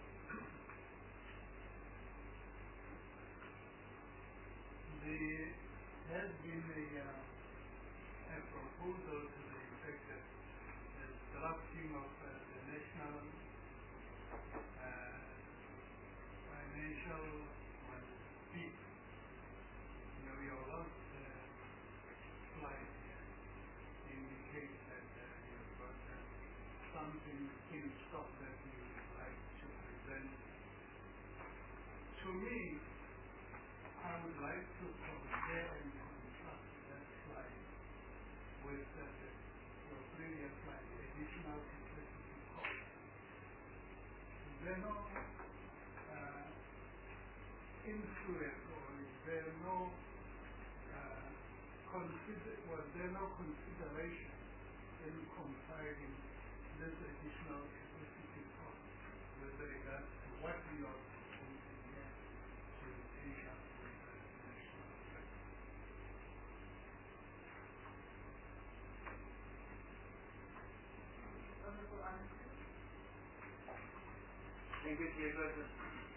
there has been a, uh, a proposal to the effect that the drafting of uh, the national uh, financial well, peak. You know, your last uh, slide here indicates that uh, you've got uh, something in stock that you would like to present. To me, I would like to compare and contrast that slide with uh, the, your previous slide, additional electricity costs. Is there no uh, influence or is there no uh, consider was there no consideration in comparing this additional electricity cost with regard to what we are proposing here to take up? Thank you, Chairperson.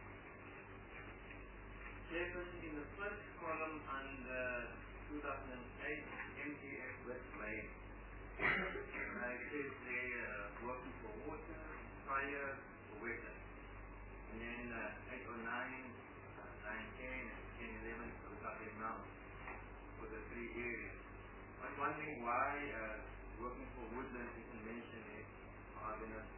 Chairperson, in the first column under two thousand eight M T F West Bay, uh, it says they uh, working for water, fire, for wetlands. And then uh, eight oh nine, uh, nine ten, and ten eleven for the Southern Mountain for the three areas. I was wondering why uh, working for woodlands isn't mentioned there. Are they not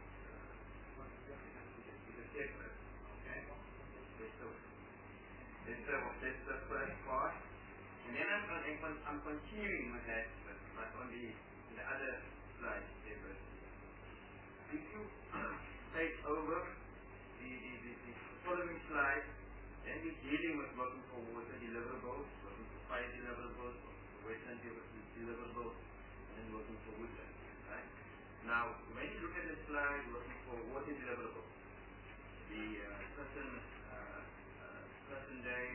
separate, okay? That's the, that's the, that's the first part. And then I'm, I'm, I'm continuing with that, but, but on the, the other slide, separate. If you take over the, the, the, the following slide, then we're dealing with working for water deliverables, working for fire deliverables, working for wetland deliverables, and then working for woodland, right? Now, when you look at the slide, working for water deliverables, the uh, person, uh, uh, person day,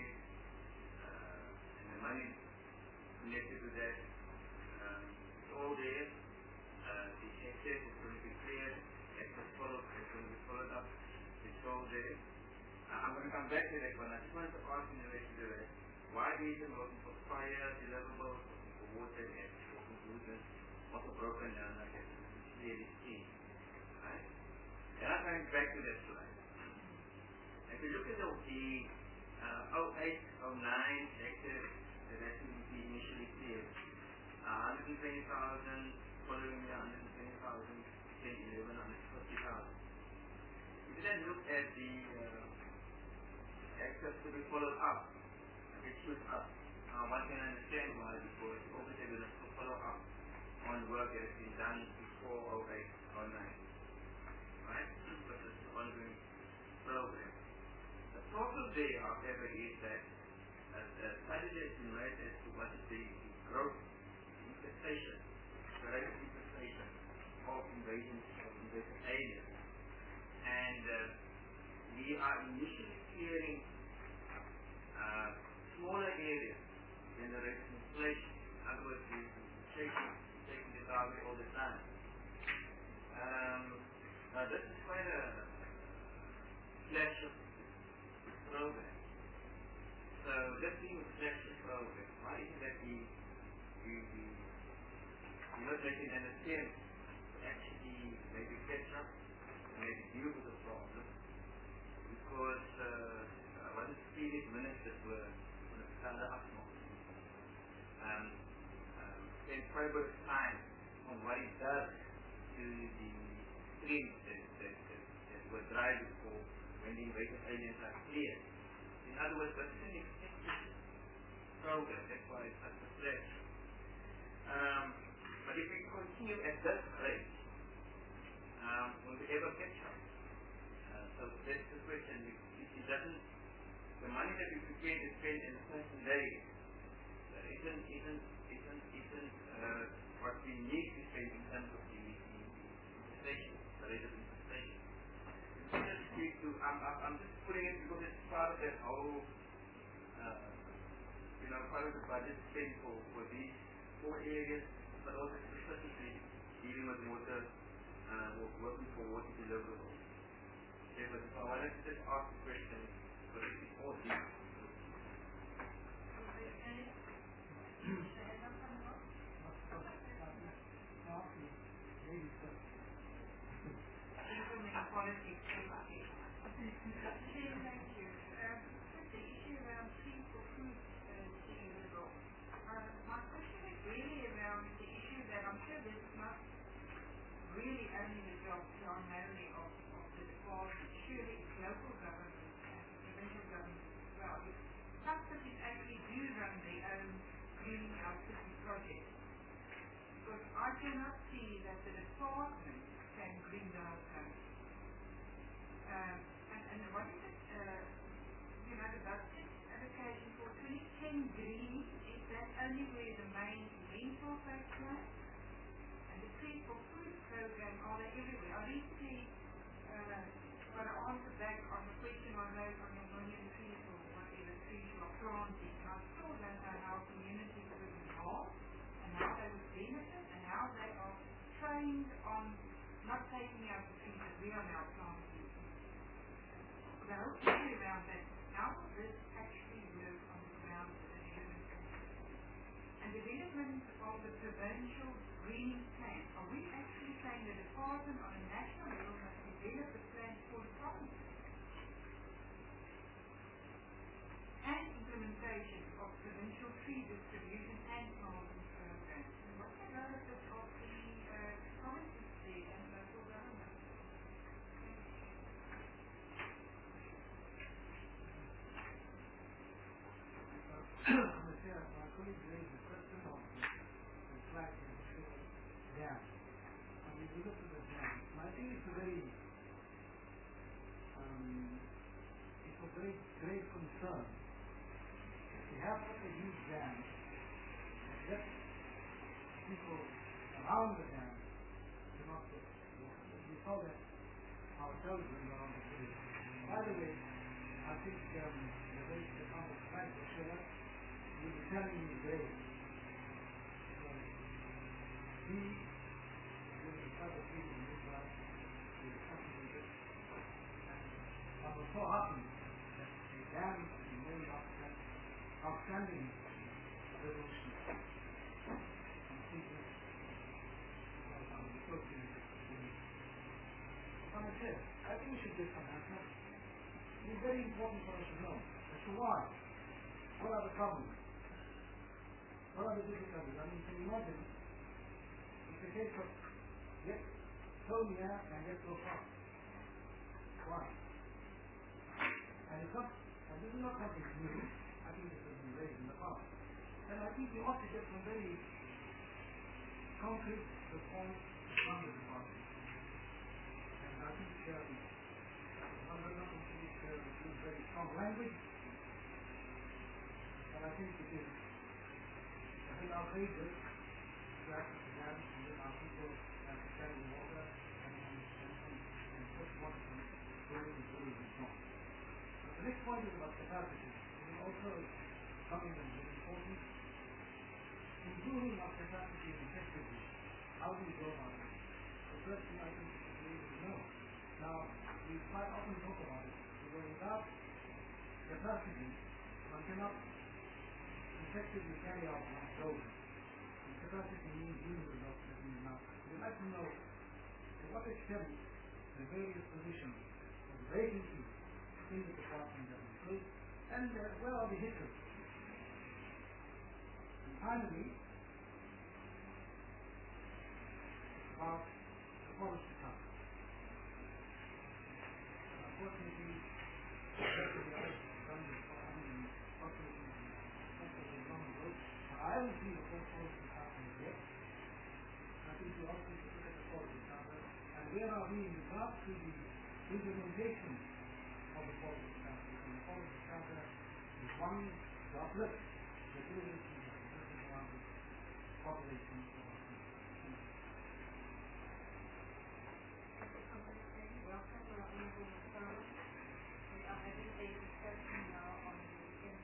uh, and the money connected to that, um, it's all there. Uh, the excess is going to be cleared, excess follow is going to be followed up, it's all there. Uh, I'm going to come back to that one. I just wanted to ask in relation to that, why isn't working for fire deliverables, working for water, and working for woodlands also broken down like that? It's clearly seen, right? And I'm coming back to that slide. If you look at the, the uh, oh eight, oh nine sector that has to be initially cleared, uh, one hundred twenty thousand, following the one hundred twenty thousand, ten, eleven, one hundred fifty thousand. If you then look at the uh, access to be followed up, it shoots up. Uh, one can understand why, because obviously we're going to follow up on work that has been done before oh eight, oh nine. Right? But it's an ongoing program. The problem there, however, is that a study has been made as to what is the growth infestation, the rate of infestation of invasion of invasive areas. And uh, we are initially clearing uh, smaller areas than the rate of inflation. In other words, we're taking, taking the target all the time. Um, now this is quite a flash of program. So this being a flash of program, why isn't that we, we, we, we're not making an attempt to actually maybe catch up and maybe deal with the problem? Because uh, what the previous ministers were quite a bit of time on what it does to the streams that, that, that, that were dry before when the invasive aliens are cleared. In other words, this is an extensive program, that's why it's such a stretch. Um, but if we continue at this rate, um, will we ever catch up? Uh, so that's the question. If, if it doesn't, the money that we prepare to spend in a certain day uh, isn't, isn't, isn't, isn't uh, what we need to spend in terms of the, the, the inflation, the rate of inflation. Just need to, I'm, I'm, I'm just putting it because it's part of that whole, uh, you know, part of the budget spend for, for these four areas, but also specifically dealing with water, uh, working for water deliverables. Okay, but so I wanted to just ask the question, but it's all deep. Politics, thank you. Um, just the issue around free for food uh, uh, my question is really around the issue that I'm sure this is not really only the job primarily of, of the department. Surely it's local government and provincial government as well. Some cities actually do run their own greening our city projects. Because I cannot see that the department can green the whole country. Um, and, and what is it, uh, you know, the budget allocation for twenty ten green, is that only where the main rainfall takes place? And the Free for Food program, are they everywhere? I recently uh, got an answer back on the question I made on the million trees or whatever trees you are planting. And I still don't know how communities were involved and how they would benefit and how they are trained on not taking out the trees that we are now planting. The whole issue around that, how will this actually work on the ground with the human and development of the provincial greening plan? Are we actually saying the department on a national level must develop a plan for the provinces? And implementation of provincial tree distribution and planting programs. And what's the relative of the uh, provinces there and local government? My colleague raised the question of the flag and the dam. And we look at the dam. And I think it's a very, um, it's a very great concern. We have such a huge dam, and yet people around the dam do not get water. We saw that ourselves when we were on the village. By the way, I think um, the way the Thomas Frank will show us, will be telling me today. Because he, during the Sabbath meeting in this class, we discussed this. And I was so happy that the dam is the main outstanding resolution. And thinking, because I was so pleased with it. As I said, I think we should get some answers. It's very important for us to know as to why. What are the problems? What are the difficulties? I mean, can you imagine it's a case of get so near and get so far. Why? And it's not, and this is not something new. I think this has been raised in the past. And I think we ought to get some very concrete response from the department. And I think um, one does not use uh, very strong language. And I think it is a bit outrageous to have to have and then our people have to carry water and, and, and, and, and put water from where it is really wrong. But the next point is about capacity. It is also something that is very important. Improving our capacity effectively. How do we go about it? The first thing I think is to be able to know. Now, we quite often talk about it, because without capacity, one cannot effectively carry out one's goals. And capacity means doing the work that means now. We'd like to know to what extent the various positions or the vacancies in the department that we fill, and uh, where are the hiccups. And finally, about the policy council. And unfortunately, I haven't seen the full policy council yet. I think we also need to look at the policy council and where are we in regard to the implementation of the policy council. And the policy council is one droplet that is around the population of our country. Welcome, uh, Honorable Masala. We are having a discussion now on the weekend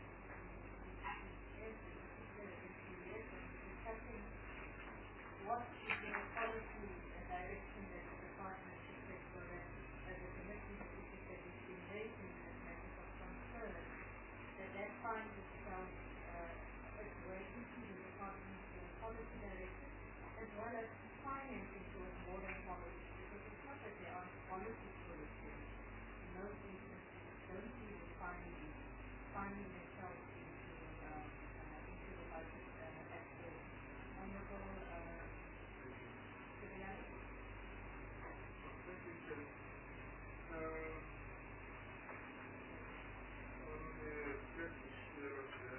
discussing what is the policy and direction that the department should take so that as a committee that is that is been raising as matters of concern, that that finds itself uh, its way into the department's uh, policy direction as well as financing towards more than policy. Because it's not that there aren't policies for the students. In most instances, don't see the finding, finding themselves into, um, uh, into the budget uh, at the Honorable uh, Siviyani. Thank you, Chair. Uh, on the first issue of the,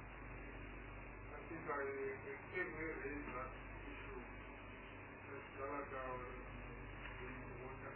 I think I, I came here raise that issue as Gallagher in water.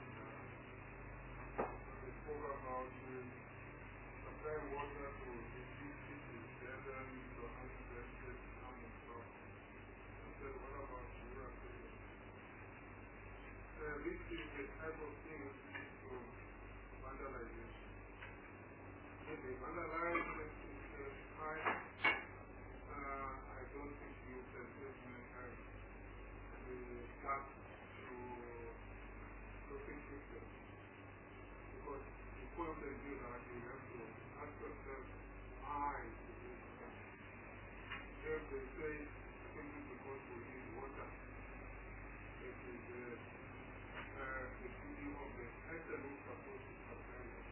We spoke about uh, supplying water to the big cities, and then to handle the state town and stuff. I said, what about rural areas? Uh, this is the type of thing which leads to vandalization. If the vandalization is uh, high, uh, I don't think you can certainly have the task to to fix it. Because before you can do that, you have to ask yourself why it is done. If they say simply because we need water, it is uh, uh, the duty of the person who is supposed to supply it.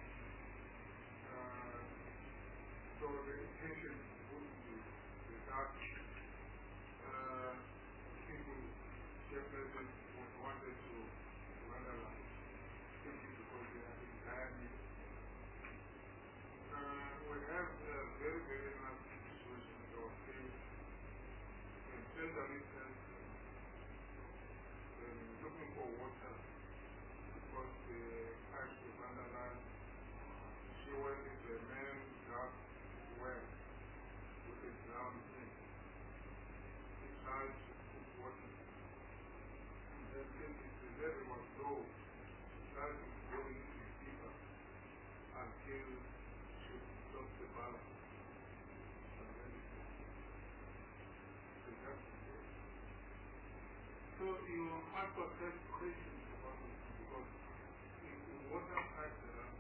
Uh, so the intention would be that uh, people definitely wanted to vandalize simply because they have been dire need. Uh, we have a very, very nasty situation in our state. In Central Eastern, when looking for water because the pipes were vandalized, she went into a man's gas well with a ground in. He tried to put water. And then since the level was low, she tried to go into the deeper until she lost the balance. And then it was. So that's the way. So you ask yourself questions about it because in the water pipes that are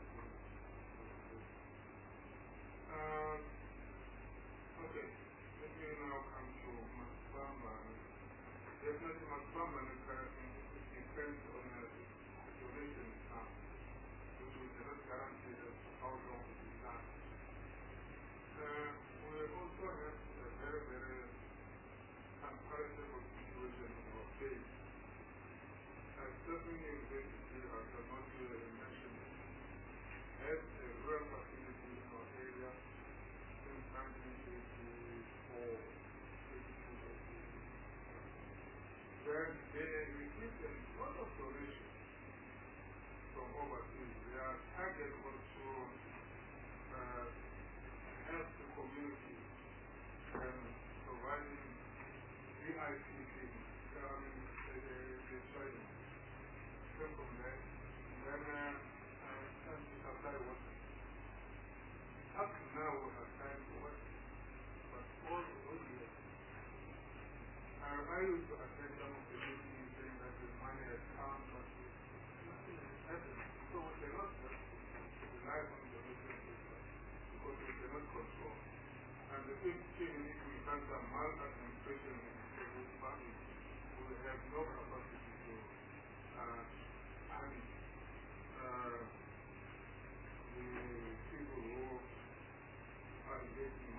uh, okay, let me now come to Masbamba. Definitely Masbamba depends on a duration now, which we cannot guarantee as to how long it will last. Uh, we also have a very, very comparable situation in our state. Uh, certainly University, as I not mentioned, has a rural facility in our area since nineteen eighty-four, eighty-two, eighty-three. Then they received a lot of donations from overseas. Their target was to uh, help the community and providing V I P things, I mean, the, the, the training. Came from there, then uh, uh, and to supply water. Up to now, we have time to work, but all those years, uh, I used to attend some of the meetings saying that the money has come, but nothing has happened. So we cannot just rely on the local system because we cannot control. And the thing, even if we have some maladministration in the family, we have no capacity to uh, punish uh, the people who are engaged in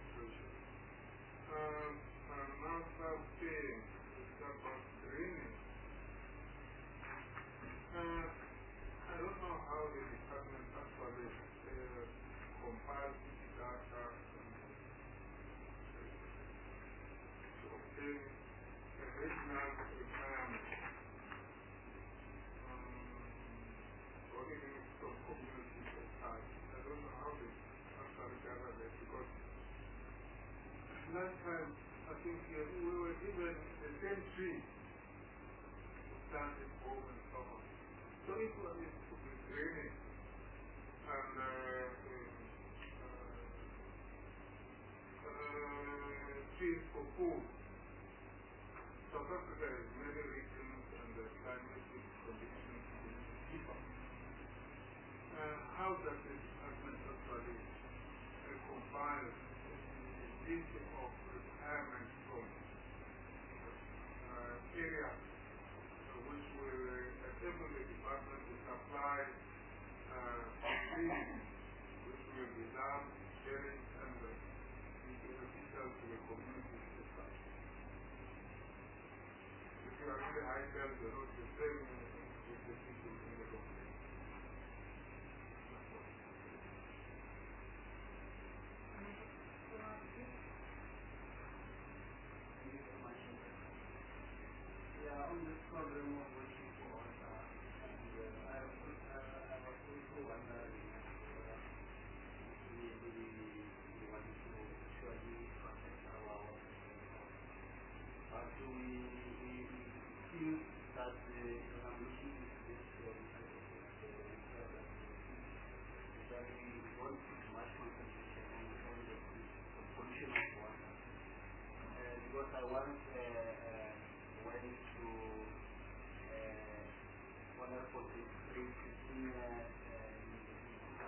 maladministration. Um, another thing is about training. trees, substantive form and so on. So it was to be drainage and uh, uh, uh, trees for food. South Africa has many regions and the climatic conditions differ. Uh, how does this department actually uh, compile the list of requirements from uh, areas uh, which will enable the department to supply uh, trees which will be loved, cherished, and uh, be beneficial to the community itself? If you are in the high terms, you're not the same with the people in the community. Yeah, on this program of working for us, uh, and uh, I, was, uh, I was also wondering uh, we, we, we want to actually protect our water. But we, we, we feel that the evaluation is this uh, that we won't put much concentration on, on the, the pollution of water. Uh, because I want uh, uh, went to uh, one airport in fifteen uh, uh,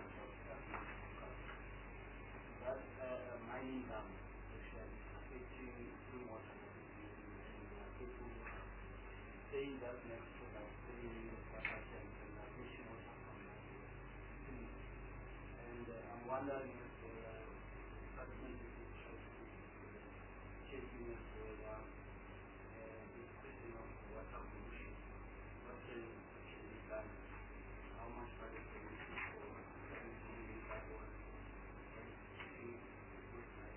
that uh, mining dam actually affecting clean water and people saying that next to that clean water and affecting water from that city. And uh, I'm wondering if the department is checking if whether this question of water pollution, what can actually be done, how much money can we put for removing that water, and if it was like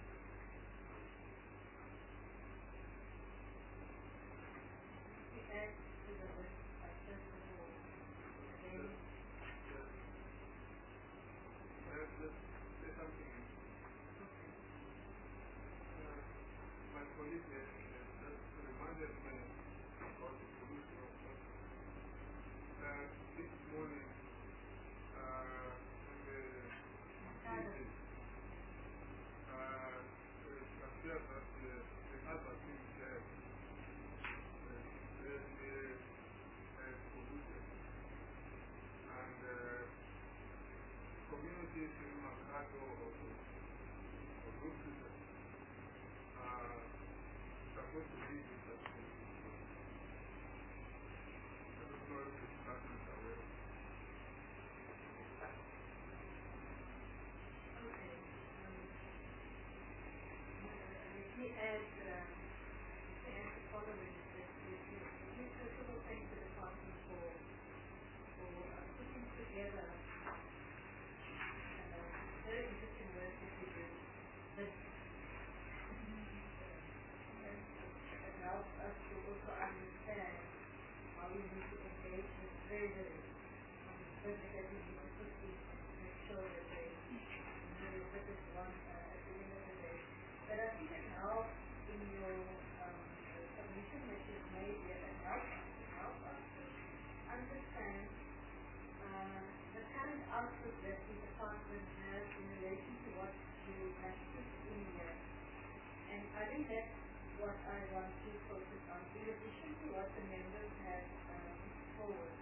to add to the list, like first of all, then Let's say something. Uh, my colleague has just reminded me about the pollution of water. Uh, this morning, uh, in the meeting, uh, it appeared that the, the other thing there is very uh, polluted. And uh, communities in Makado or Rukuta are supposed to be with us. I don't know if the department is aware of it. okay. Um, let me add, um, let me add the following. That we we first of all thank the department for for uh, putting together uh, very interesting work that we do. But it helps us to also understand how we need to engage with very, very um, that we need to quickly make sure that they know that it's one uh, at the end of the day. But I think it helps in your um, submission that you've made here. It helps us, it helps us to understand uh, the current outlook that the department has in relation to what you have put in here. And I think that's what I want to focus on, in addition to what the members have um, forward.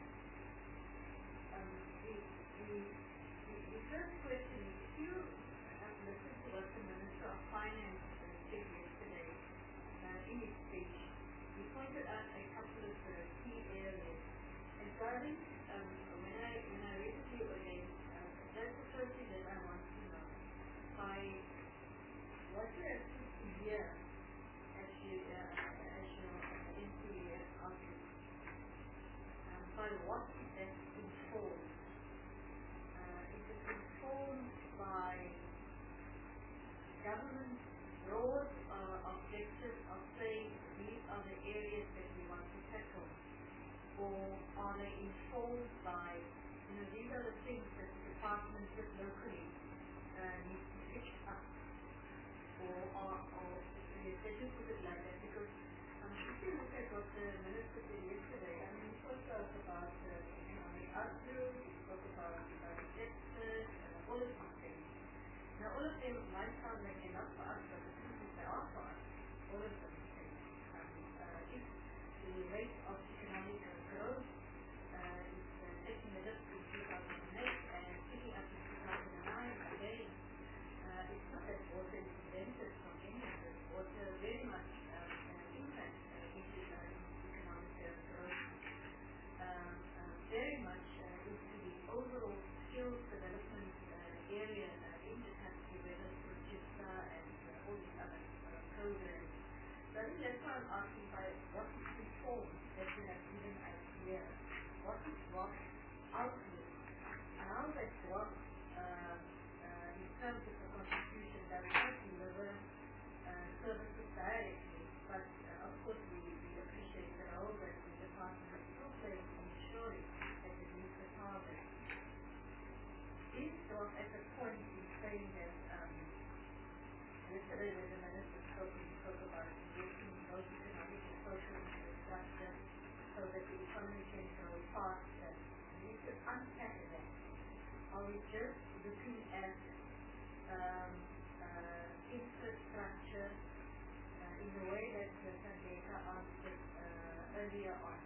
Um, the, the, the, the first question is, if you have listened to what the Minister of Finance uh, said yesterday uh, in his speech, he pointed out a couple of uh, key areas. And so I think um, when I when I read it to you again, uh, that's the first thing that I want to know. By what you have put here as you uh, as your N P S outlook, um, by what is that informed? Uh, is it informed by government broad uh, objectives of saying these are the areas that we want to tackle? Or are they informed by, you know, these are the things that the department just locally uh, needs to fix up? Or, or, or yes, they should put it like that, because I'm you look at what the Minister said yesterday, I mean, he spoke to us about uh, economic outlook, he spoke about uh, deficit, uh, all of these things. Now, all of them might sound like they're not for us, but the truth is they are for us. All of them things. Um, uh, if the rate of economic uh, growth uh, is uh, taking a dip in two thousand eight and picking up in two thousand nine, again, uh, it's not that water is invented from any of this. Water very much um, uh, impact uh, into uh, economic uh, growth. Um, uh, very much uh, into the overall skills development uh, area uh, in the country, whether it's Register and uh, all these other uh, programs. So I think that's why I'm asking by what is reform that you have given us here? What is what outlook? How that what uh, uh, in terms of the Constitution does not deliver uh, services directly, but uh, of course we, we appreciate the role that the department is still playing in ensuring that it meets the target. This was at the point in saying that um, yesterday when the Minister spoke, he spoke about investing in both economic and social infrastructure so that the economy can grow faster. And we should unpack that. Are we just looking at um, uh, infrastructure uh, in the way that uh, Sandeka answered uh, earlier on?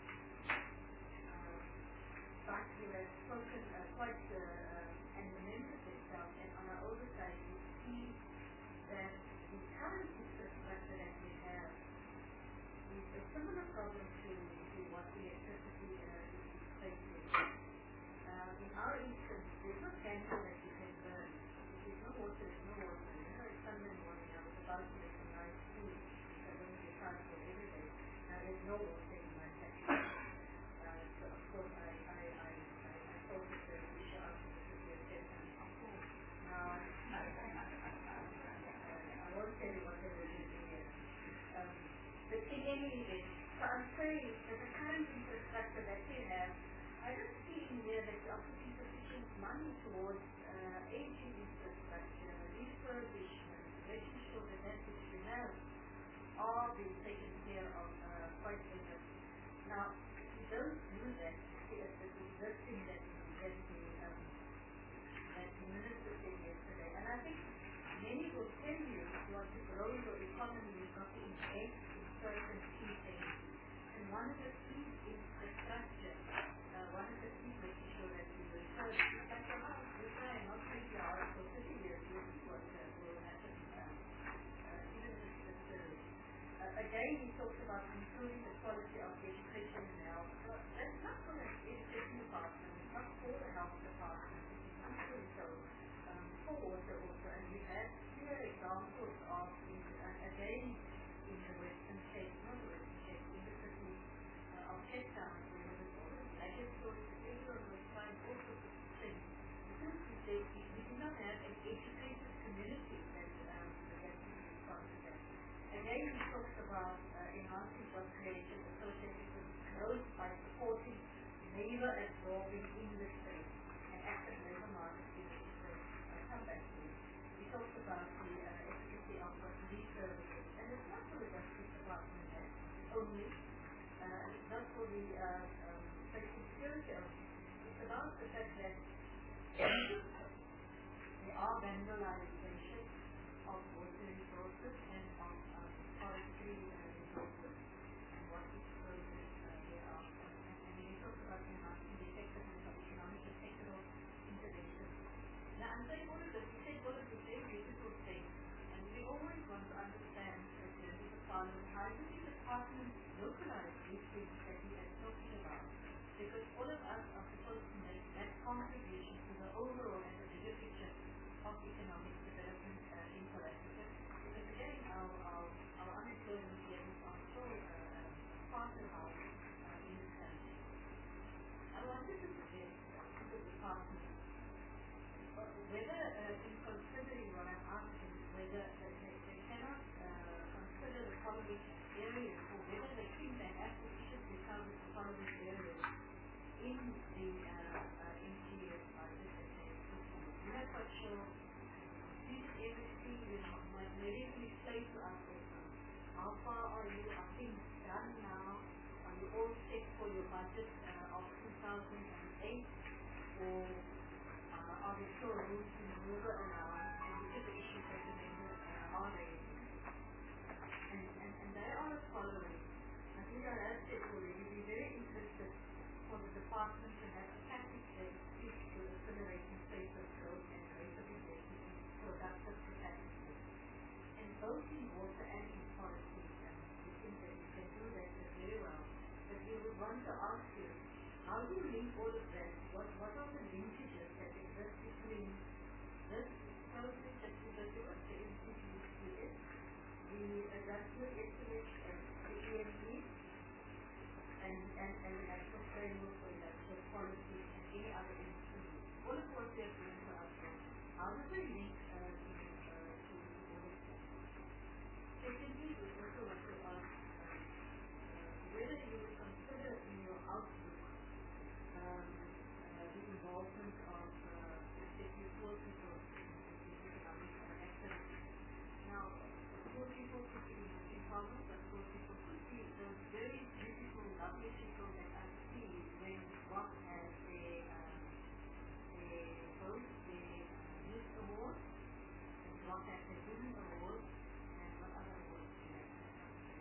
Um, but you have spoken uh, quite uh, uh, and remembered yourself, and on our oversight we see that the current infrastructure that we have is a similar problem to, to what the electricity uh, is facing. Uh, in our instance, there's no candle that you can burn. If there's no water, there's no water. You know, it's Sunday morning, I was about to make some nice food, which I don't decide for every day. Now, there's no water in my factory. Uh, so, of course, I, I, I, I, I thought that the issue out of the city of Cape Town. Now, I, I won't tell you what they were using here. Um, but in any event, so I'm saying that the current infrastructure that we have, I don't see in here that you are putting sufficient money towards uh, aging infrastructure, refurbishment, making sure that that which we have are being taken care of uh, quite well. Now, if you don't do that, see, it's the existing that, that, the, um, that the Minister said yesterday, and I think many will tell you if you want to grow your economy, you've got to invest in certain key things. And one of the keys is infrastructure. Uh, one of the keys making sure that you refurbish. In fact, I'm not trying, not twenty hours for thirty years, you'll see what uh, will happen, um, uh, even if it's just service. Uh, again, he talks about improving the quality of education and health. So that's not for the education department, it's not for the health department, it's equally so um, for water also. And we have clear examples of, in, uh, again, in the Western Cape, not the Western Cape, in the city uh, of Cape Town, where there was all this magic stores, everyone was trying all sorts of things. The truth is that we do not have an educated community that um, that can respond to that. Again, he talks about uh, enhancing job creation associated with growth by supporting labor-absorbing industry and active labor market industry. I'll come back to it. He talks about the uh, efficacy of police services, and it's not for the Justice Department that only, uh, it's not for the uh, um, safety security only. It's about the fact that there are vandalization of water resources and of um, forestry uh, resources and what exposures uh, there are. And, and then he talks about enhancing the effectiveness of economic and sectoral intervention. Now I'm saying all of this, we say all of these very beautiful things, and we always want to understand as members of Parliament, how do the departments localize these things that we are talking about? Because all of us are supposed to make that contribution to the overall and the bigger picture of economic development uh, in South Africa. Because again, our, our, our unemployment levels are so uh, far too high uh, in this country. I wanted to suggest uh, to the department whether uh, in considering what I'm asking, whether uh, they, they cannot uh, consider the following areas, or whether they think they have sufficiently covered the following areas in the uh, uh, N G S budget that they have put forward. We're not quite sure. These areas seem to might maybe explain to us also how far are you, I think, done now? Are you all set for your budget uh, of two thousand eight? Or uh, are there still room to maneuver around? And which of the issues that the members uh, are raising? And, and, and they are as following. I think I have said already, we're very interested for the department to have a package that speaks to accelerating pace of growth and rate of investment in productive capacity. And both in water and in policy, and we think that we can do that very well. But we would want to ask you, how do you link all of that? What, what are the linkages that exist between this process that you go to us, the M C P C S, the adjustment estimates and the E M P, and, and, and the national framework for industrial policy and any other instruments? All of what they are doing for us, how do they link uh, to, uh, to all of that? Secondly, we also want to ask uh, uh, whether you would consider in your outlook um, uh, the involvement of uh, executive poor people in economic uh, activity. Now, poor people could be in problems, but poor people could be those very beautiful, lovely people that I see when one has a, um, a both a uh, youth award, and one has a women award, and what other awards do they have?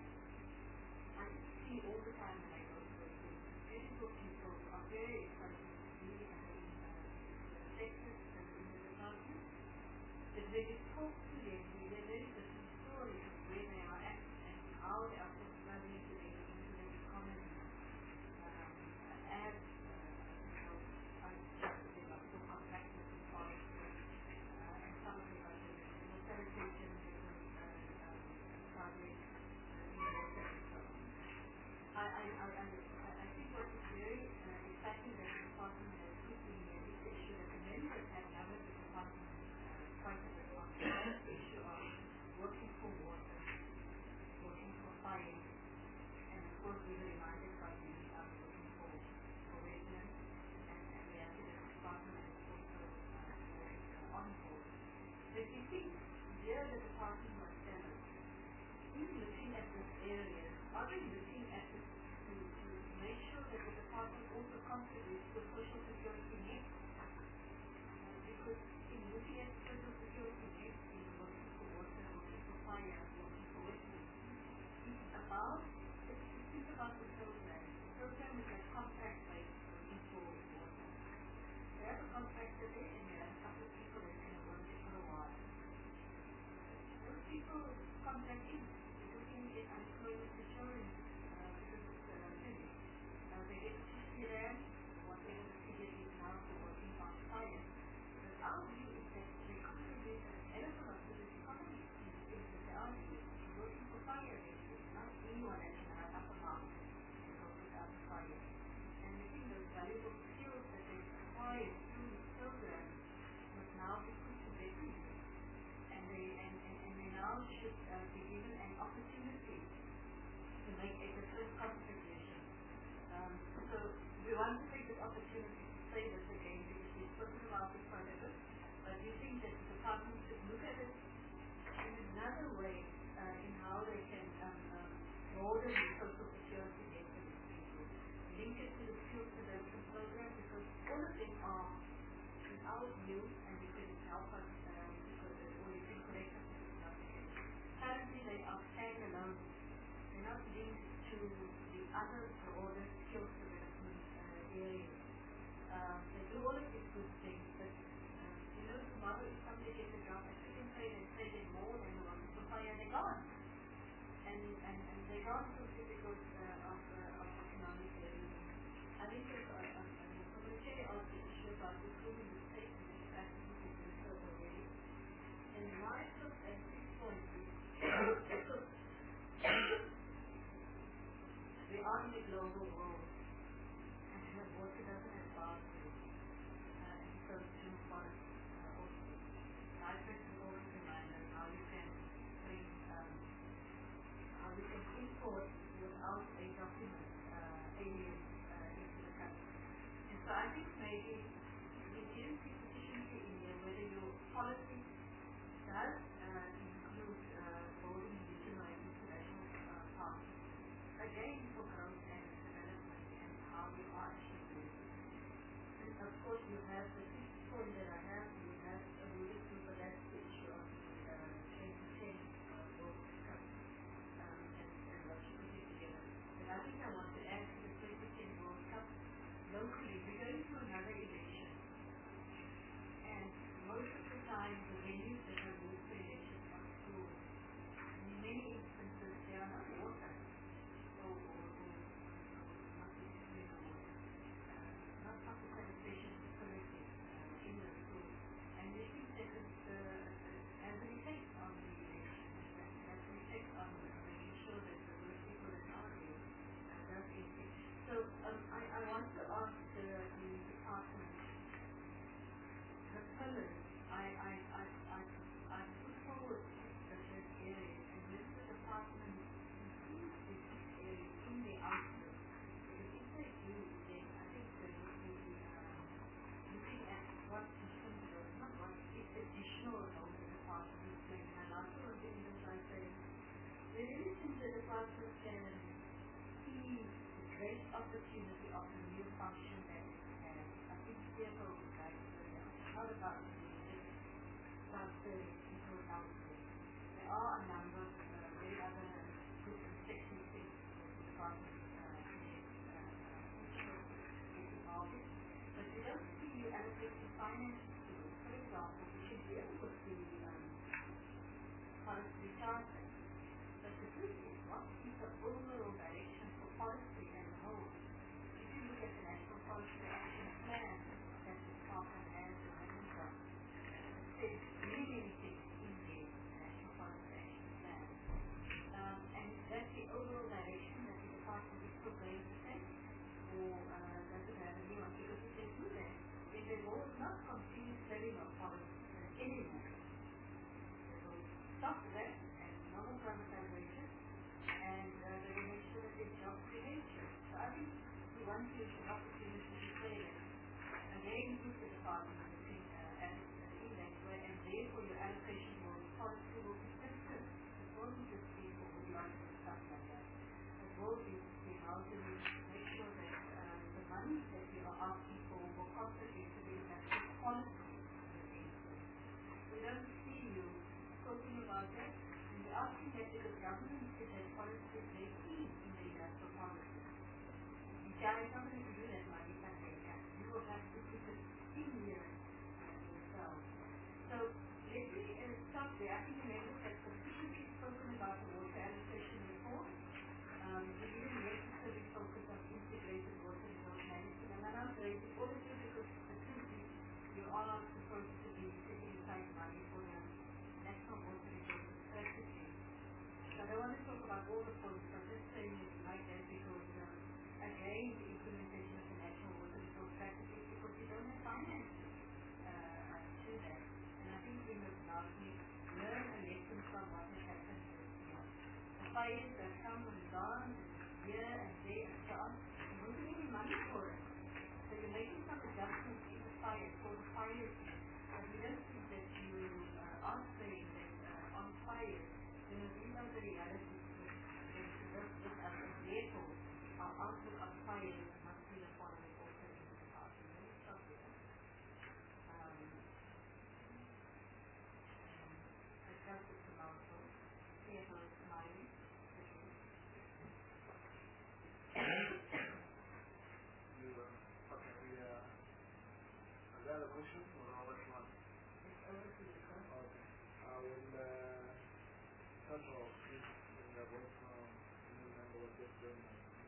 I see all the time when I go to those things, beautiful people who are very excited to be in uh, the sectors and in the department. But when you talk to them, we hear very different stories of where they are at and how they are struggling to get into the economy. Um, as, uh, you know, I started them up to contractors and forestry, uh, and some of them are doing sanitation, different uh, um, projects uh, in water and so on. I, I, I, I, I think what is very uh, exciting that the department has put in here is the issue that the members have covered the department uh, quite a bit on the issue of working for water, working for fire, and of course we were reminded by the um, working for, for wetlands, and, and we have to the department is also uh, working uh, on board. But you think here the department was standard. In looking at this area, are they looking at it to, to make sure that the department also contributes to social security net? Uh, because in looking at social security net, in working for water, working for fire, working for wetlands, it's about, it's, think about the program. The program is a contract-based working for water. They have a contractor there and they have a couple of people that can work there for a while. Those people contract in. Get unemployment insurance uh, because it's uh, finished. Uh, they get fifty rand, whatever the figure is now for working on fire. But our view is that they contribute an element of to this economy in the things that they are doing. Working for fire, it's not anyone that can have up a mountain and go without fire. And I think those valuable skills that they acquired through this program must now be put to better use. And they, and, and, and they now should uh, be given an opportunity to make a different contribution. Um, so we want to take this opportunity to say this again because we've spoken about it quite a bit, but we think that the department should look at it in another way uh, in how they can um, um, broaden the social security net for these people, link it to the skills development program because all of them are, in our view, and you can help us um, or you can correct us if it's not the case. Currently they are standalone. They're not linked to the other broader skills development uh, areas. Um, they do all of these good things, but um, you know, tomorrow if somebody gets a job at second grade and say they're more than the one for fire, they're gone. And, and, and they're gone simply because uh, of, uh, of economic areas. I think there's a, a, a commentary on the issue about recruiting the state and the capacity to do so already. And my look at this point is we are in a global world and water doesn't have boundaries uh, and so too forest uh, also. Libraries will always remind us how you can bring um, how we can import without a document uh, aliens uh, into the country. And so I think maybe we didn't see sufficiently in there whether your policy does uh, include uh, building regional and international uh, parks. Again, person can see the great opportunity of the new function that it has. I think C F O is like, it's not about the about serving people out there. There are a number of uh, very other good and sexy things that the department uh, is uh, uh, involved in. But we don't see you allocating finance to it. For example, we should deal with the um, policy charter. But the truth is, what is the overall direction for policy as a whole? If you look at the National Policy Action Plan that the department has or hasn't done, there's many, many things in the National Policy Action Plan. Um, and that's the overall direction that the department is still going to take, or uh, does it have a new one? Because if they do that, then they will not continue selling of policy uh, anymore. They will stop that and normal privatization, and uh, they will make sure that there's job creation. So I think we want to use the opportunity to say that again, with the department between uh, and in that way, and therefore your allocation will be policy will be different. It won't just be for woodlands and stuff like that. It will be to see how to make sure that uh, the money that you are asking for will contribute to the national quality of the things. We don't see you talking about that, and we're asking that because government is that policy is very key in the national policy. You can't not going to do that money can take that. You will have to put it in here uh, yourself. So let me uh, stop there. I think the members have sufficiently spoken about the water allocation reform. Um, we didn't necessarily focus on integrated water resource management, and I'm not raising all of this because the truth is you are supposed to be setting aside money for the National Water Resources Strategy. So I don't want to talk about all the points, I'm just saying it like that because um, again, the implementation of the National Water Resource Strategy because we don't have finances uh, to that. And I think we must largely learn a lesson from what has happened this year. The fires that come and gone, here and there and so on, you don't have any money for it. So you're making some adjustments in the fire, for the fires. But we don't think that you uh, are saying that uh, on fire, you know, these are the realities that you work with us, and therefore our outlook on fire must be the following also in the department. Let me stop there. Um, I felt it's a mouthful. C F O is smiling. You, uh, okay, we, uh, is that a question or how much one? It's over to you, sir. Okay. I will, uh, touch on this in the voice from new member of this room.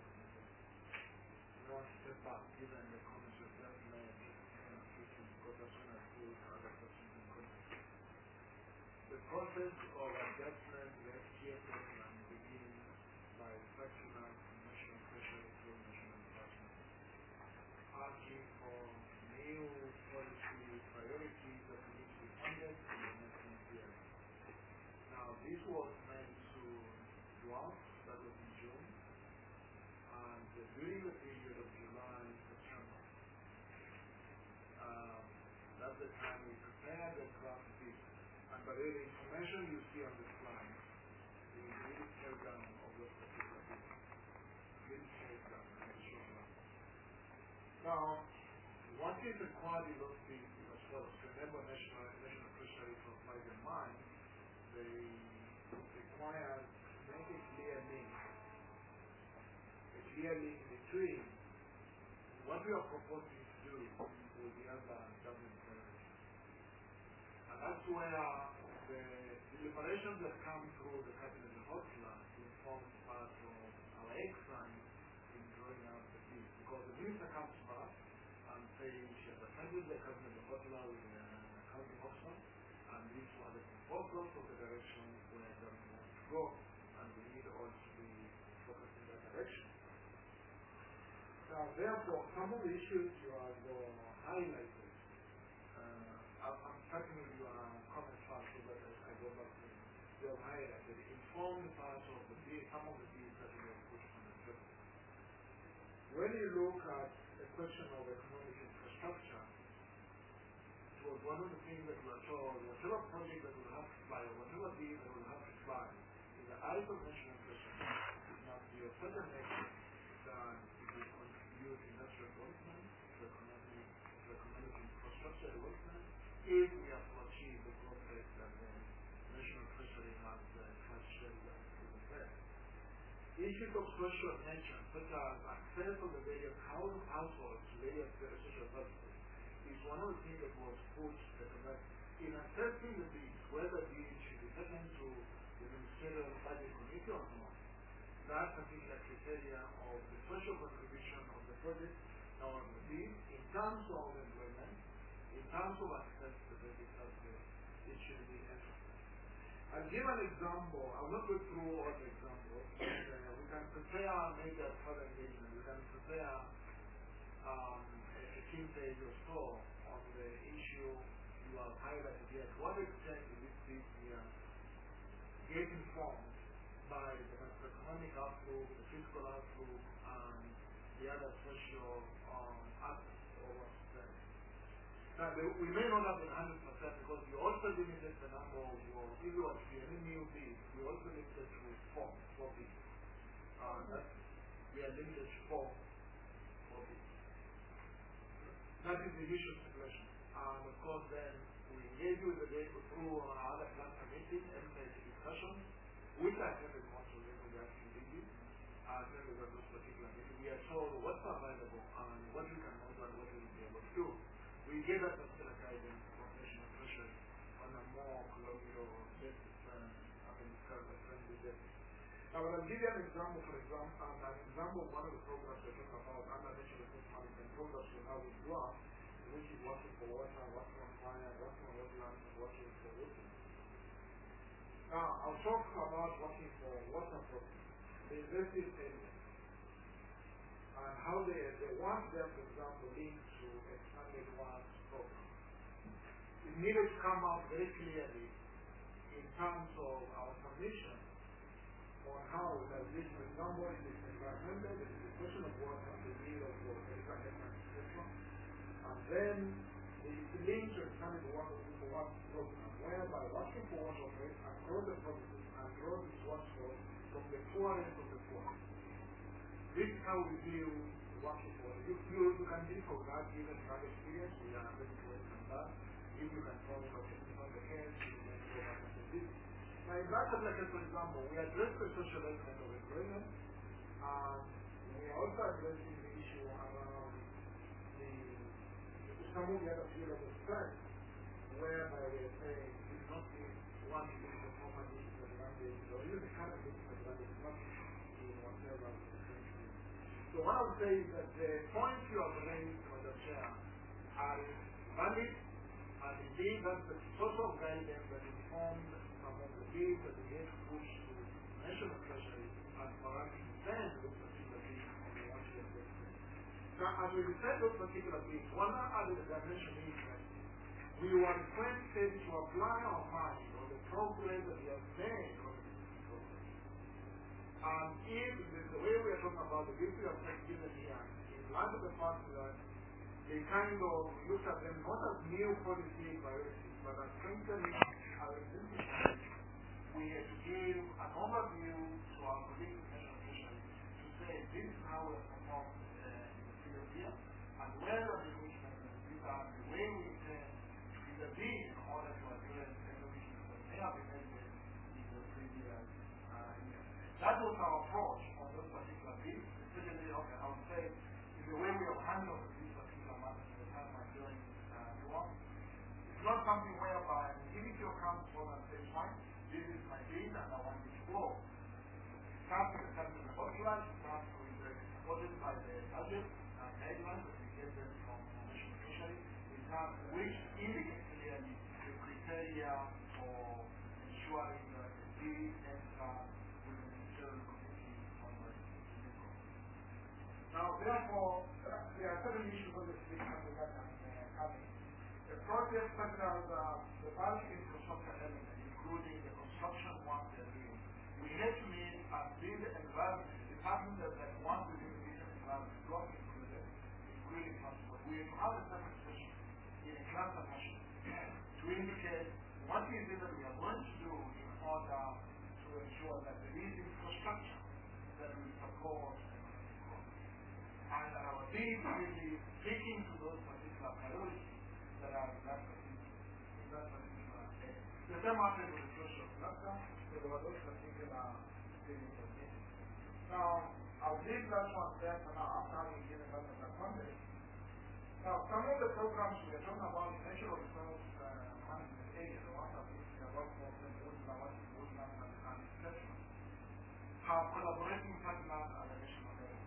I want to step back, given the comments you've just made, uh, because as soon as you other questions and comments. The process of adjustment to the S T S plan begins by fractional national pressure through national department, asking for new policy priorities that need to be funded in the next year. Now, this was meant to draft, that was in June, and uh, during the period of July and September, um, that's the time we prepared the draft bid. And by the way, the information you see on the slide is really scaled down of the particular bid. Really scaled down, and it's shown up. Now, what is required in those bids is as follows. Remember, national, national pressure is of my mind. They require to make a clear link, a clear link between what we are proposing to do with the other government priorities. And that's where the deliberations that come through the cabinet hotline will form part of our exercise in drawing out the bill. Because the minister comes to us and says she has attended the cabinet hotline with the accounting officer, and these are the proposals of the direction where government wants to go, and we need all to be focused in that direction. Now, therefore, some of the issues you have uh, highlighted, uh, I'm, I'm starting with your comments first so that I, I go back to you have highlighted, inform the part of the bill, some of the bills that we have put on the table. When you look at the question of economic infrastructure, it was one of the things that we were told, whatever project that will have to fly, or whatever deal that will have to fly, in the eyes of national infrastructure, issues of social nature, such as access of the various households to various social services, is one of the things that was put that in assessing the bids, whether bids should be taken to the Ministerial Budget Committee or not. That particular criteria of the social contribution of the project or the bid in terms of employment, in terms of access to the basic healthcare, it should be entered. I'll give an example. I will not go through all the examples. Uh, we can prepare maybe a further engagement. We can prepare um, a, a team page or so on the issue you have highlighted here. To what extent is this bid here get informed by the macroeconomic outlook, the fiscal outlook, and the other social um, aspects of our society. Now, the, we may not have been one hundred percent because we also limited the number of, uh, if you want to be any new bids, we also limited to four, four bids. Uh, that, we are limited to four, four bids. That is the usual situation. And of course, then we engage with the data through our other cluster meetings and discussions, which I think is most of them we actually did. I think we got those particular meetings. We are told what's available and what we can also and what we will be able to do. We give us particular guidance, professional pressure on a more colloquial basis than I can describe a friendly basis. Now, I'll give you an example, for example, and an example of one of the programs we're talking about, under national resource management programs we have in Guam, which is working for water, working on fire, working on wetlands, and working for water. Now, I'll talk about working for water programs, the invested area, and how they, they want them, for example, linked to expanded water program. It needed to come out very clearly in terms of our submission on how that this, for example, it is environmental, it is the question of water, the need of water, et cetera. And then the link to expanded water for one program, whereby working for water operates across the provinces and grows its water from the poorest of the poor. This is how we view working for water. You, you, you can be for that given that experience, we are ready to welcome that. If you can tell me what is not the case, you can go back and do this. Now, in that particular, for example, we address the social element of employment, and we are also addressing the issue around the some of the other field of stress, whereby we are saying we do not need one to use the former needs of advantage, or even the current needs of advantage, not in whatever. So what I would say is that the points you have raised, Madam Chair, are valid, and indeed that's the sort of guidance that informed some of the bills that we had to push to national treasury and for us to defend those particular bills on the one year basis. Now, as we defend those particular bills, one other dimension is that we were requested to apply our mind on the progress that we have made on the business program. And if the, the way we are talking about the bills we have given here, in light of the fact that they kind of look at them not as new policy priorities, but as strengthening our existing policy, we have to give an overview to our colleagues in national treasury to say this is how we have performed uh, in the previous year, and where are the movements, these are the way we intend to intervene in order to address innovations that may have been made in the previous uh, year. That was our approach on those particular bills, especially, okay, I would say, in the way we have handled these particular matters in the time I'm doing uh, work. It's not something whereby if your comes forward and says, fine, this is my bill and I want it to go. Start with the country in the postulate, start with the supported by the budget and guidelines that we get them from the national treasury, which indicate clearly the criteria for ensuring that the bill ends up with the ministerial committee on the income. Now, therefore, there are certain issues on this list that we got coming. The projects such as uh, the bulk infrastructure element, including the construction work they're doing, we had to meet and build an environment, the department that like one within the business environment, not included, including transport. We have to have a separate session in a cluster fashion to indicate what is it that we are going to do in order to ensure that there is infrastructure that will support economic growth. And our bid will be speaking to those particular priorities that are in that particular, in that particular area. The same happened with the social cluster, so there were those particular things of this. Now, I'll leave that one there for now after having given that as a context. Now, some of the programs we are talking about in natural resource uh, management area, the ones that we are working on, the woodland, woodland and, and assessment, have collaborating partners at the national level.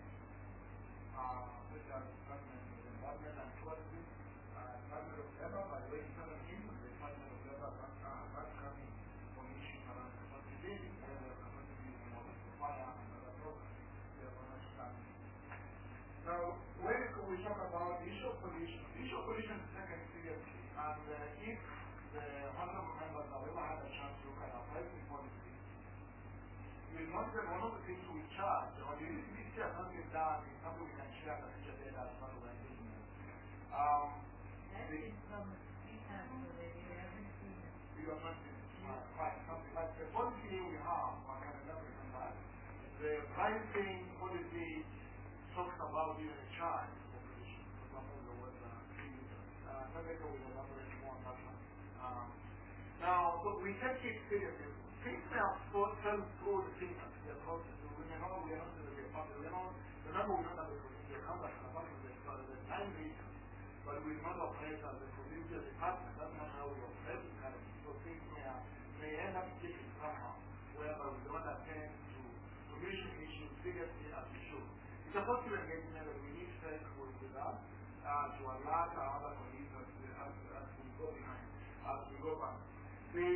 Uh, such as Department of Environment and Tourism, uh, Department of Labor, by the way, Southern England, the Department of Labor, that uh, that's coming on issues around capacity building, where we are capacity building model for fire and other programs. We are going to start. Now, when we talk about issue of pollution, issue of pollution is taken seriously, and uh, if the honorable members have ever had a chance to look at our pricing policy, you will notice that one of the things we charge, or the utility has not been done, is something we can share the future data as part of our engagement. Um, That is from three times already, we haven't seen it. we are not in uh, quite something like the policy we have, I can elaborate on that. The pricing policy talks about even a charge for pollution. For example, the word uh, uh, Rebecca will elaborate more on that one. Um, now, so we take it seriously. Things may have fell through the fingers in the process. So we may not, we are not going to be a part of it. We are not, remember, we don't have a community account as a part of the, the time region, but we will not operate as a community department. That's not how we operate in currently. So things may, have, may end up sticking somehow, whereby we don't attend to pollution issues seriously as we should. It's a positive engagement that we need to take with us uh, to alert our other colleagues as, as, as we go behind, as we go back. The,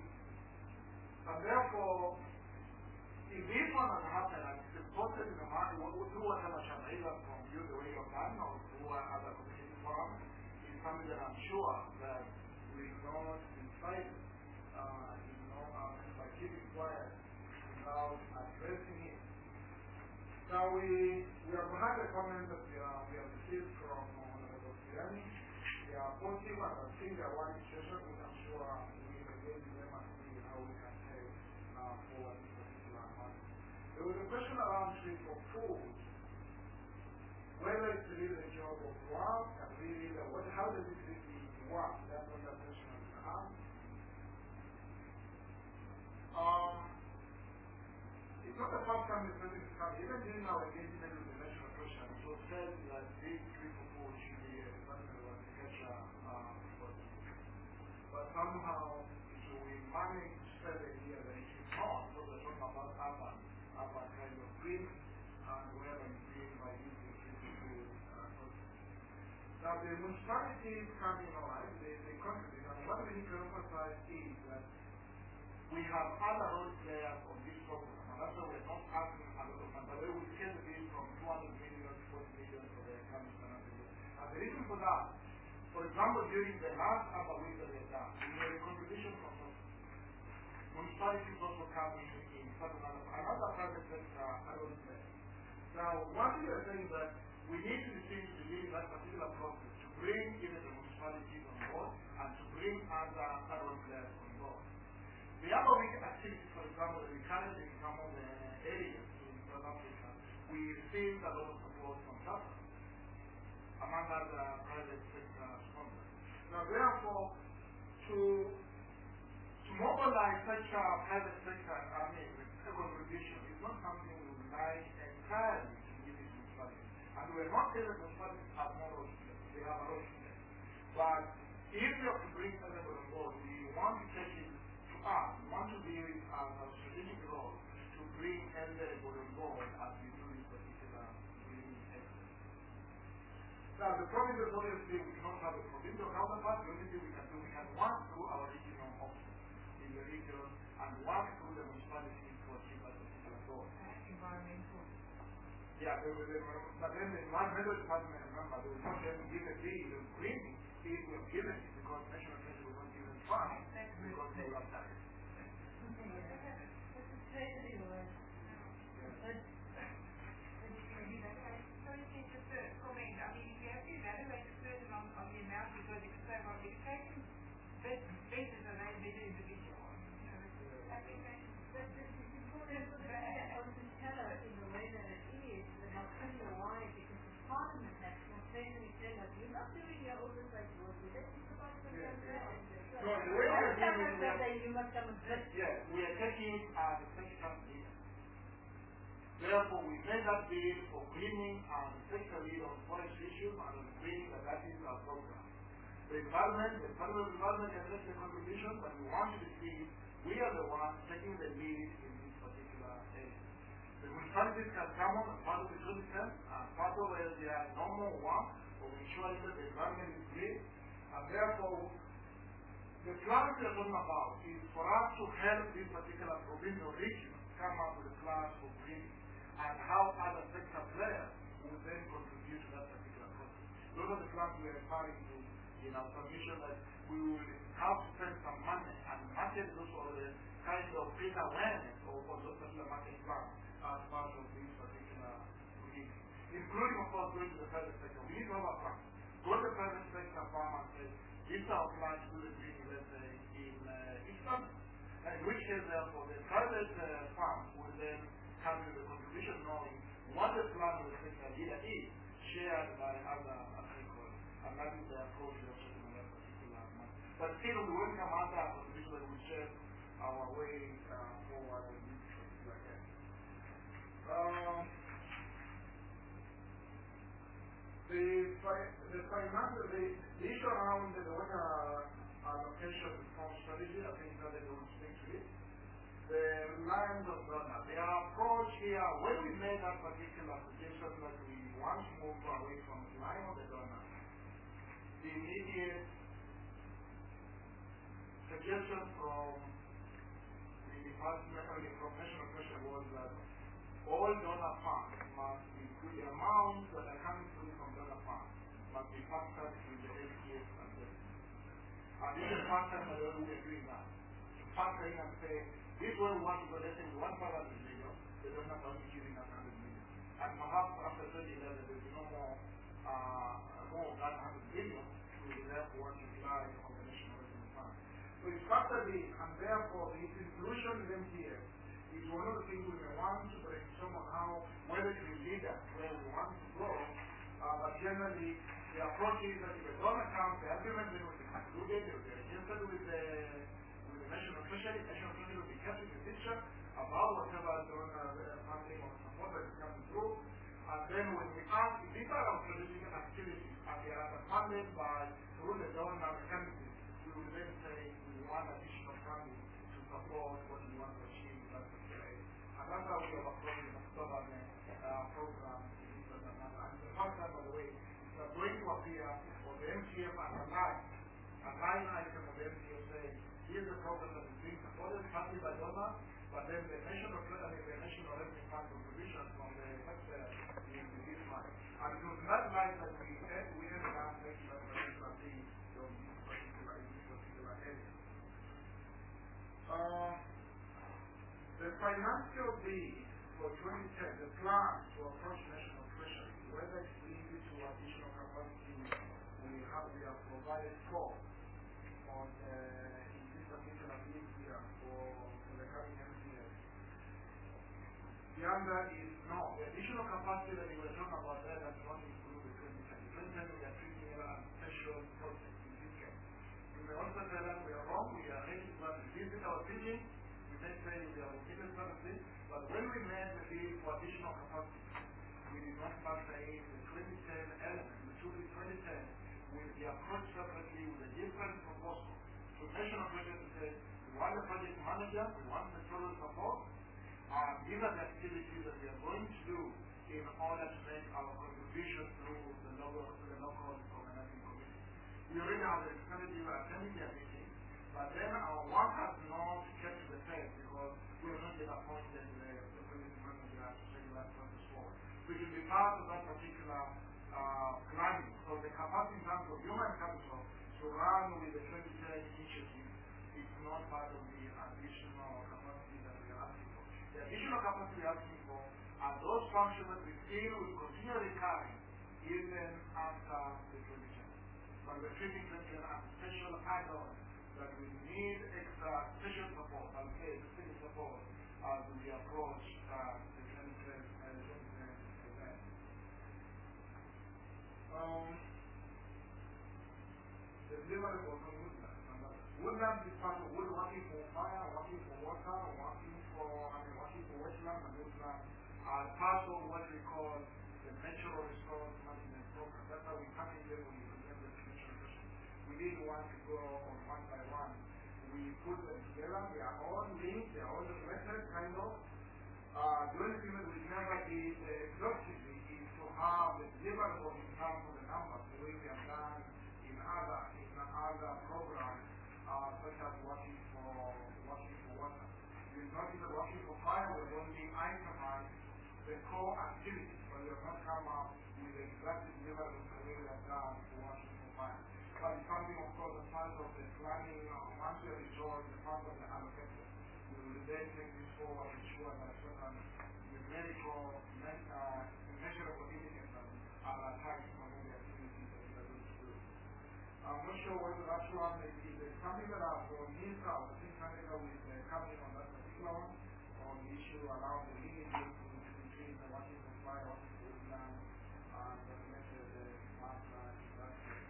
and therefore, if this one has happened and it's reported in the market, through whatever channel, either from you, the way you've done, or through other community forums, is something that I'm sure that we will not decide, uh, you know, uh, by keeping quiet without addressing it. Now we, we have had a comment that we, are, we have received from Honorable Sirani. They are positive and I think they are one situation which I'm sure we will engage with them and see how we can take uh, forward this particular matter. There was a question around tree for food, whether it's really the job of work and really the, what, how does it really work? That's what that question has been asked. Um, It's not the first time this message is coming. Even during our engagement with the national question, it was said that these three people should be a department of agriculture uh, but somehow we managed to say the idea that it is not, because we're talking about urban, urban kind of green, and wherever you green by using three people. Uh, now the municipalities come in, alright, they, they contribute, and what we need to emphasize is that we have other role players on this program. That's why we're not asking a lot of money. By the way, we scale the bill from two hundred million to forty million for the coming financial year. And the reason for that, for example, during the last upper week that we have done, we made a contribution from municipalities also coming in certain other, another private sector role player. Now, what we are saying that we need to see to lead that particular process to bring even the municipalities on board and to bring other role players on board. The other week activities, for example, that we currently in some of the areas in South Africa, we received a lot of support from SASA, among other private sector sponsors. Now, therefore, to to mobilize such a private sector, I mean, a contribution is not something we would like entirely to give it to municipalities. And we're not saying that municipalities have no role to play. They have a role to play. But if we have to bring everybody on board, we want to take it Ah, we want to be as a strategic role to bring everybody on board as we do this particular green excellence. Now, the problem is obviously we cannot have a provincial counterpart. The only thing we can do, we can work through our regional office in the region and work through the municipalities to achieve that particular goal. Environmental. Yeah, they will, they will, but then the environmental department, remember, they will not then give a deal of greening if we have given it because national treasury will not give it funds because they have done it. Parliament has constantly said that you're not doing your oversight work, you let me provide some No, the way we are doing it, you must come and yes, we are taking it as a sector leader. Therefore, we made that bid for greening and take the lead on forest issues and on greening that that is our program. The environment, the federal environment can make the contribution, but we want you to see we are the ones taking the lead in this particular area. The municipalities can come on as part of the citizen and part of where they are normal one of ensuring that the environment is green. And therefore, the plan we are talking about is for us to help this particular provincial region come up with a plan for greening and how other sector players will then contribute to that particular process. Those are the plans we are referring to in our submission, that we will have to spend some money and market those for the kind of create awareness of those particular market plans as part of this particular greening. Including, of course, going to the private sector. We need to have a plan. Go to the private sector farm and say, this is our plan to do the greening, let's say, in uh, Eastern. And in which case, therefore, the private uh, farm will then come to the contribution knowing what the plan of the sector leader is shared by other stakeholders. And that is the approach we are taking on that particular matter. But still, we will come out our contribution that will share our way uh, forward in this particular case. Um, the, the financial, the, the issue around the water allocation reform strategy, I think that they don't speak to it. The lines of donor, the approach here, when we made that particular suggestion that we want to move away from the line of the donor, the immediate suggestion from the department or the professional question was that all donor funds must include the amounts that are coming through from donor funds must be factored in the L T S assessment. And this is part time that we are doing that. To factor in and say, this way we want to go, let's say we want five hundred million, the donor are only giving us one hundred million. And perhaps after twenty eleven there will be no more, uh, more than one hundred million, we will therefore want to rely on the National Revenue Fund. So it's factored in, and therefore its inclusion in M T S is one of the things we may want to brainstorm on how, whether to lead us where we want to go, uh, but generally the approach is that if a donor comes, the argument then will be concluded, they will be registered with the, with the national treasury, the national treasury will be kept in the picture about whatever donor uh, funding or support that is coming through, and then when we ask, if these are our strategic activities and they are funded by through the donor mechanism, we will then say we want additional funding to support what we want to achieve in that particular area. And that's how we have approached the government uh, program in this matter. And the first time, by the way, are going to appear on the M T F as a line, a line item of the M T F saying, here's the program that is being supported, funded by donors, but then the national, I mean, the national revenue fund contribution from the taxpayer is this line. And it was that line that we had, we ended up making that particular thing from this particular, in this particular area. Uh, the financial bill for twenty ten, the plan to approach national treasury, whether it's linked to additional capacity we have, we have provided for on uh, in this particular bill here for, for the coming M T S. The answer is no. The additional capacity that we were talking about there does not include the twenty ten. The twenty ten we are treating it as a special project in this case. You may also tell us we are wrong, we are ready to revisit our thinking. We may say we are repeating something, but when we made the bill for additional capacity, we did not factor in the twenty ten element, the twenty ten, with the approach separately with a different proposal. So national project said, we want a project manager, we want sectoral support, and these are the activities that we are going to do in order to make our contribution through the local, the local organizing committee. We already have the expenditure, we are attending their meeting, but then our work has not kept the pace because we have not yet appointed the, the project manager to take that process forward. We will be part of that particular uh, planning. So the capacity in terms of human capital to run with the twenty ten initiative is not part of the additional capacity that we are asking for. The additional capacity we are asking for are those functions that we feel will continue recurring even after the twenty ten. But we're treating twenty ten as a special add-on that we need extra special support, I'll say special support as we approach uh, the twenty ten and the twenty ten event. Um, the deliverable from woodland. Woodland is part of wood working for fire, working for water, working for, I mean, working for wetland and woodland are part of what we call the natural resource management program. That's how we package them when we present the natural resources. We didn't want to go on one by one. We put them together. They are all linked. They are all related, kind of. Uh, the only thing that we never did uh, exhaustively is to have the deliverable in terms of the numbers, the way we have done in other in other programs, uh, such as working for working for water. You notice that working for fire will only itemize the core activities, but we have not come up with the exact deliverables the way we have done for working for fire. But it's something, of course, as part of the planning, uh, once we have enjoyed the part of the allocation, we will then take this forward and ensure that certain numerical, uh, measurable indicators are attached to the activities that we are going to do. I'm not sure whether that one is there's something that I've missed out. I think Kanika will uh, coming on that particular one, on the issue around the lineages between the working for fire, working for woodland, and the related uh, smart uh, industry.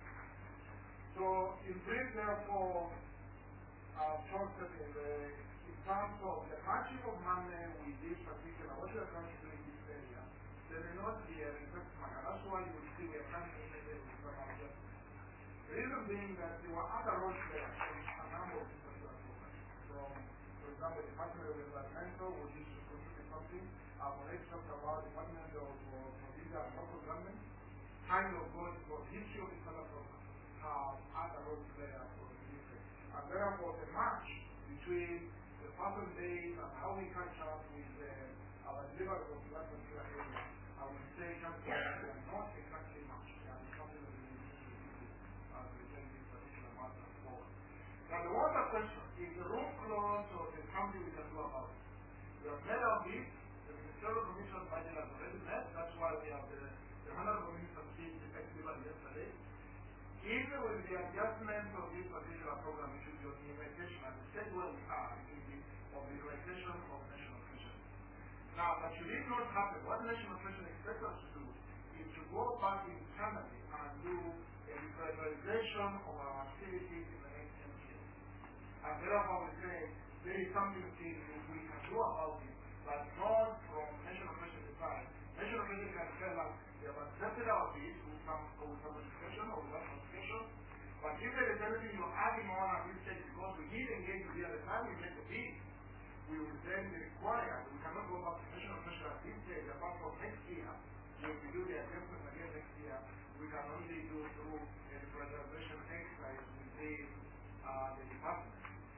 So, in brief, therefore, I've talked in, the, in terms of the matching of money with this particular, what we are trying to do in this area, there may not be an exact match. That's why you will see we are coming in there with some adjustments. The reason being that there were other roles there from a number of different programs. From, for example, the Department of Environmental, which is to contribute something. I've already talked about the Department of Provincial and Local Government, kind of going for the history of this other program. Have other roles there for the future. And therefore the match between the person base and how we catch up with uh, our deliverables to that particular area, I would say that they are not exactly matched. They are something that we need to do as we take this particular matter forward. Now the water question, is the room closed or the something we can do about it? We have made our bid, the Ministerial Commission budget has already met, that's why we have the, the Honorable Minister speaking effectively yesterday. Even with the adjustment of this particular program, which is your implementation, and the same where we are, it will be of the implementation of national nutrition. Now, but should it not happen, what national nutrition expects us to do is to go back internally and do a prioritization of our activities in the next ten years. And therefore we say, there is something we can do about it, but not from national nutrition side. National nutrition can tell us, we have accepted our bid with some modification or without modification, but if there is anything you're adding on at this stage, because we did engage with you at the time we made the bid, we will then be required, we cannot go back to national nutrition at this stage, apart from next year, when we do the adjustment again next year, we can only do through a prioritization exercise within uh, the department.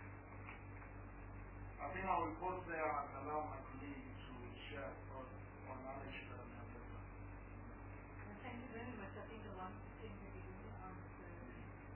I think I will pause there and allow my colleagues to share thoughts on our issue that I'm having. Thank you very much. I think the one thing that you didn't answer is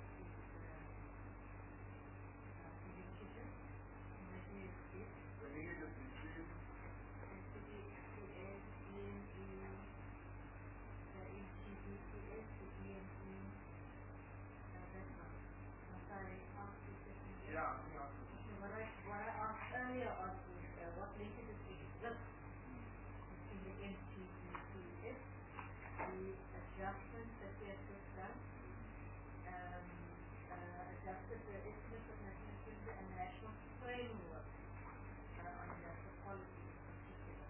uh, the literature. And the D S P. The lineages between N C D C S, D M E, the N C D C S, the D M E, uh, that one. I'm sorry, ask you second. yeah, I think that's What I, what I asked earlier on is uh, what linkages exist between the N C D C S, the adjustments that we have just done, um, uh, adjusted the estimates of national security and the national framework uh, on industrial policy in particular.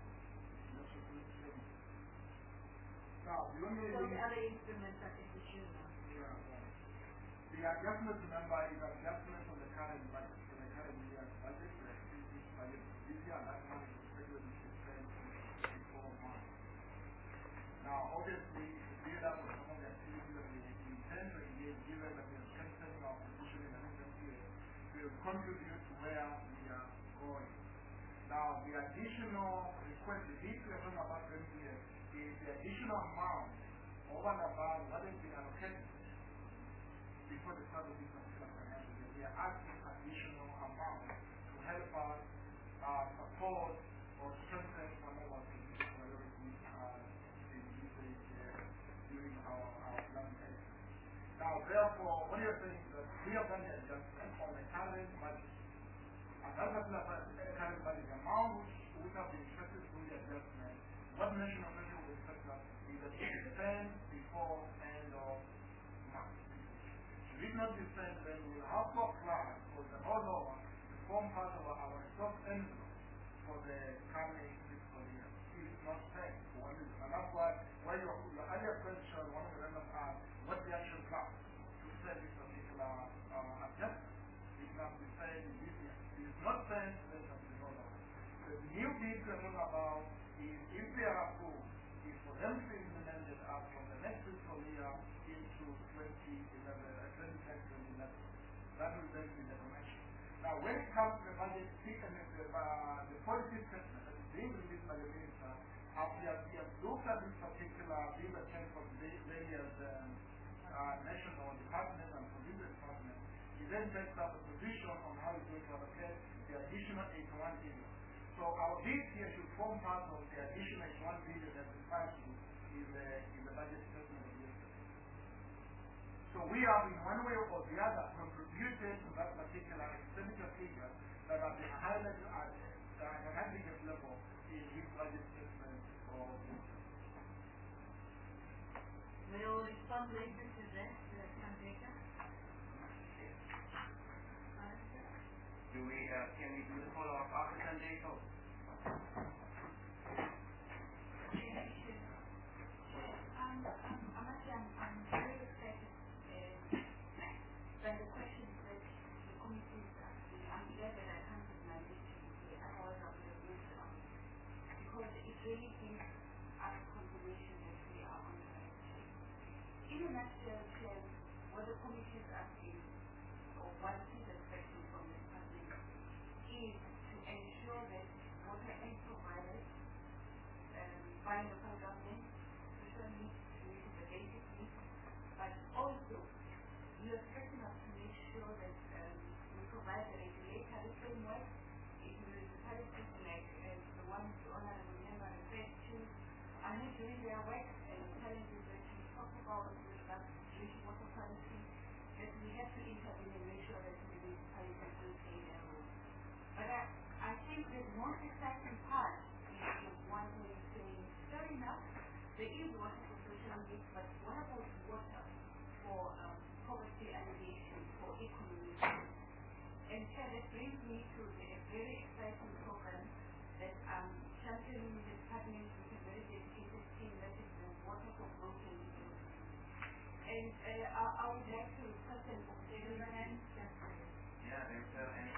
now, the only So the thing, other instruments I think we should know. yeah, yeah. The adjustment, remember, is adjustment on the current budget, for the current year's budget, the activities budget this year, and that money is expected to be spent in four months. Now, obviously, the build-up of some of the activities that we intend to engage, given that we are strengthening our position in the next year, will contribute to where we are going. Now, the additional request, the bid we are talking about this year, is the additional amount over and above what has been allocated before the start of this particular financial year. We are asking additional amount to help us uh, support or strengthen some of our strategic priorities uh, in usage uh, during our, our planning phase. Now, therefore, what you're saying is that we have done the adjustment on the current budget. And that particular current budget, the amount which would have been expected to do the adjustment, what national measure will expect us is that it is spent before end of March. If it not be spent, then we will have to apply for the whole of we are talking about is if we are approved, is for them to implement it up from the next fiscal year into twenty eleven, uh, twenty ten, twenty eleven. That will then be the connection. Now, when it comes to the budget, and the, uh, the policy statement that is being released by the minister, after we have, we have looked at this particular bill attempt from various um, uh, national departments and provincial departments, he then takes up a position on how he's going to allocate the additional eighty-one billion. So our bid here should form part of the additional eighty-one billion that we filed in the, in the budget statement of yesterday. So we have in one way or the other contributed to that particular expenditure figure that have been highlighted at, at an aggregate level in this budget statement for yesterday. Will respond later to that, uh, Sandrika? Do we, uh, can we do the follow-up after Sunday? So, Um, um, I'm actually, I'm, I'm very excited uh, by the questions that the committee is asking. I'm glad that I can't put my list here, otherwise I would have moved on. Because it really gives us confirmation that we are on the right track. In a nutshell, Chair, what the committee is asking, or what it is expecting from the department, is to ensure that water is provided um, by local government, social needs, meeting the basic needs, but also you are expecting us to make sure that um, we provide the regulatory framework in municipalities like uh, the ones the Honorable Member referred to are not doing their work, and the challenges that we talk about with regards to drinking water quality, that we have to intervene and make sure that the municipalities do play their role. But I, I think the most exciting part is the one where you're saying, fair enough, there is water for social needs, but what about water for um, poverty alleviation, for economic needs? And Chair, that brings me to the very exciting program that I'm um, championing the department with a very dedicated team, that is the Water for Growth and Development. And uh, I, I would like to request an opportunity. yeah, there's uh, any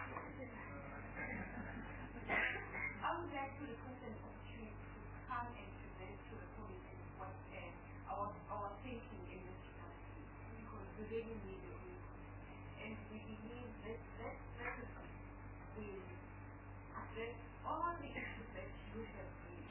I would like to request an opportunity to come and present to the committee what uh, our, our thinking in this capacity, because we really need it. And we believe that that strategy will address all the issues that you have raised.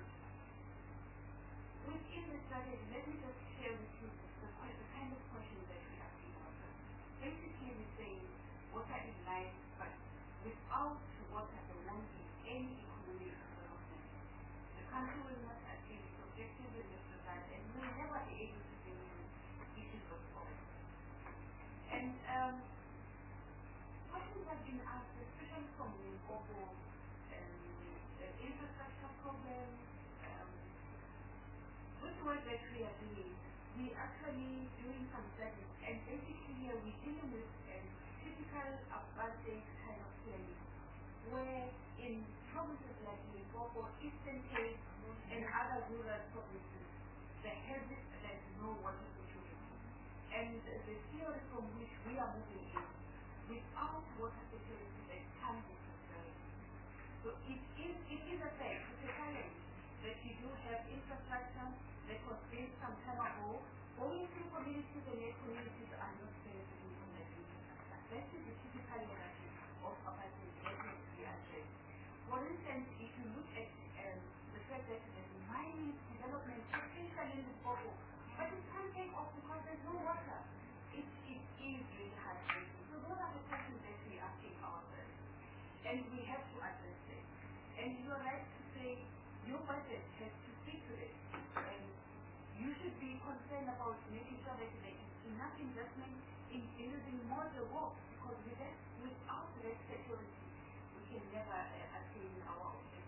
Within the strategy, let me just share with you the, the kind of questions that we are asking ourselves. Basically, we say water is life, but without water, there won't be any economic development. The country will not achieve its objectives in this regard, and we will never be able to deal with issues of poverty. And um, questions have been asked, especially from the Limpopo um, uh, infrastructure problem. Um, with the work that we are doing, we actually doing some studies, and basically here we're dealing with um, typical apartheid kind of planning, where in provinces like Limpopo, Eastern Cape, and other rural provinces, there has there's no water security. And the theory from which we are moving in, without water security, there can be prosperity. So it is, it is a fact, it's a challenge that you do have infrastructure that was built some time ago, going through communities and their communities are not benefiting from that infrastructure. That is the typical narrative of apartheid that needs to be addressed. For instance, if you look at um, the fact that there's mining development, especially in Limpopo, but it can't take off because there's no water. It, it is really heartbreaking. So those are the questions that we are asking ourselves. And we have to address it. And you're right to say your budget has to speak to it. And you should be concerned about making sure that there is enough investment in building more the work, because with that, without that security, we can never uh, attain our objectives.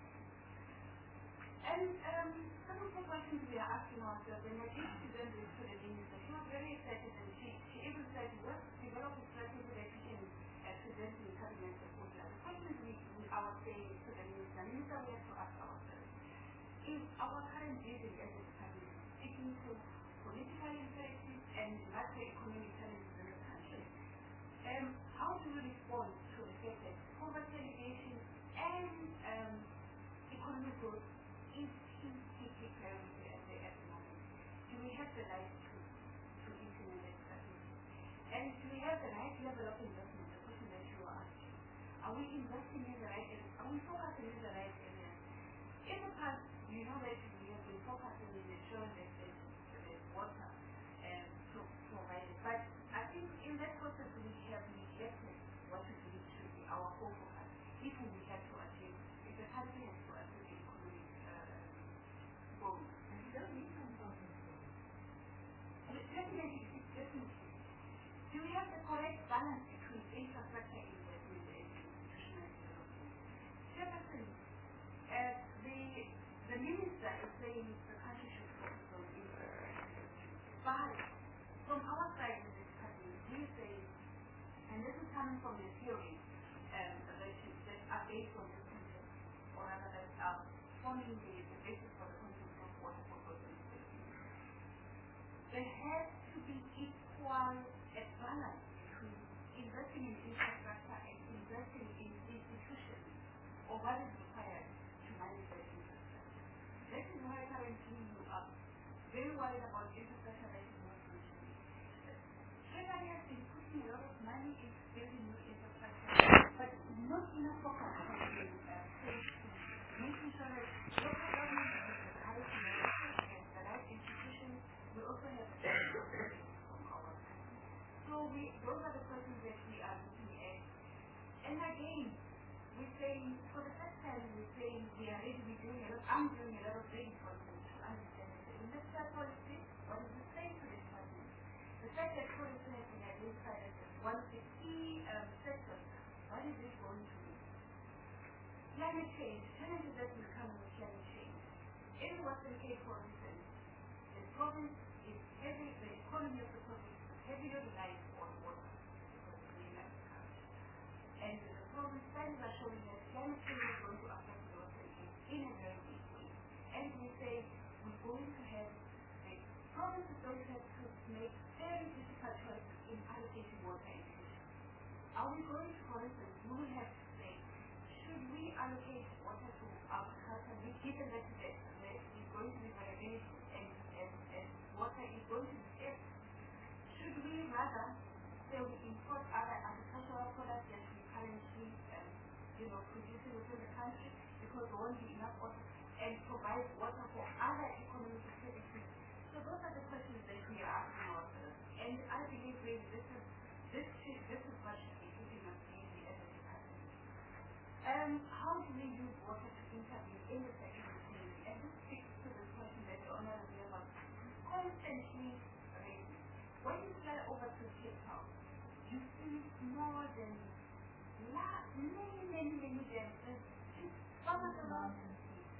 And um, some of the questions we are asking ourselves, and I did present this to the minister, she was very excited, and she, she even said, let's develop a strategy that we can uh, present to the cabinet support. The questions we, we are saying to the minister, minister, we have to ask ourselves, is our current vision as a department speaking to political imperatives and macroeconomic challenges in the country? Um, how do we respond to the fact that poverty alleviation and um, economic those is key, key, key priority at the, at the moment. Do we have the right to, to implement that strategy? And do we have the right level of investment, the question that you are asking? Are we investing in the right areas? Are we focusing in the right areas? In the past, you know that we have been focusing in ensuring that there's water um, to provided. But I think in that process we have neglected what we believe should be our core focus. If we have to achieve, if the country has to achieve the economic uh, goals. And you don't need some problems. Definitely, definitely. Do we have the correct balance between infrastructure investment and institutional development? Secondly, uh, the the minister is saying the country should focus on infrastructure. But from our side in this country, we say, and this is coming from the theory um, that, that are based on this concept, or rather that are forming the, the basis for the concept of water for good investment. There has to be equal a balance between investing in infrastructure and investing in institutions, or what is required to manage that infrastructure. This is why currently you are very worried about infrastructure that is not functioning. Everybody has been putting a lot of money into building new infrastructure, but not enough focus on the uh, safety, making sure that local government has the right and the right institutions. We also have the right from our country. So we, those are the questions that we are looking at. And again, we're saying, for the first time, we're saying we are ready, we're doing a lot, I'm doing a lot of reading for them to understand the industrial policy, what is the same to this country. The fact that tourism has been identified as one of the key um, sectors, what is it going to be? Climate change, challenges that will come with climate change. In Western Cape, for instance, the province is heavy, the economy of the province is heavily reliant on water because of the agriculture. And the province studies are showing that climate change is going to affect the Western Cape in a very big way. And we say we're going to have, the province is going to have to make very difficult choices in allocating water and fish. Are we going to, for instance, we will have to say, should we allocate water to agriculture, given that there is going to be variability and, and, and water is going to be scarce? Should we rather say we import other agricultural products that we currently um, you know, producing within the country because there won't be enough water, and provide water for other economic activities? So those are the questions that we are asking ourselves. And I believe really this is this should, this is what should be keeping us busy as a department. Um, how do we use water to intervene in the sector economy? And this speaks to the question that the Honorable was constantly raising. When you fly over to Cape Town, you see more than la- many, many, many dams. Some of the mountains.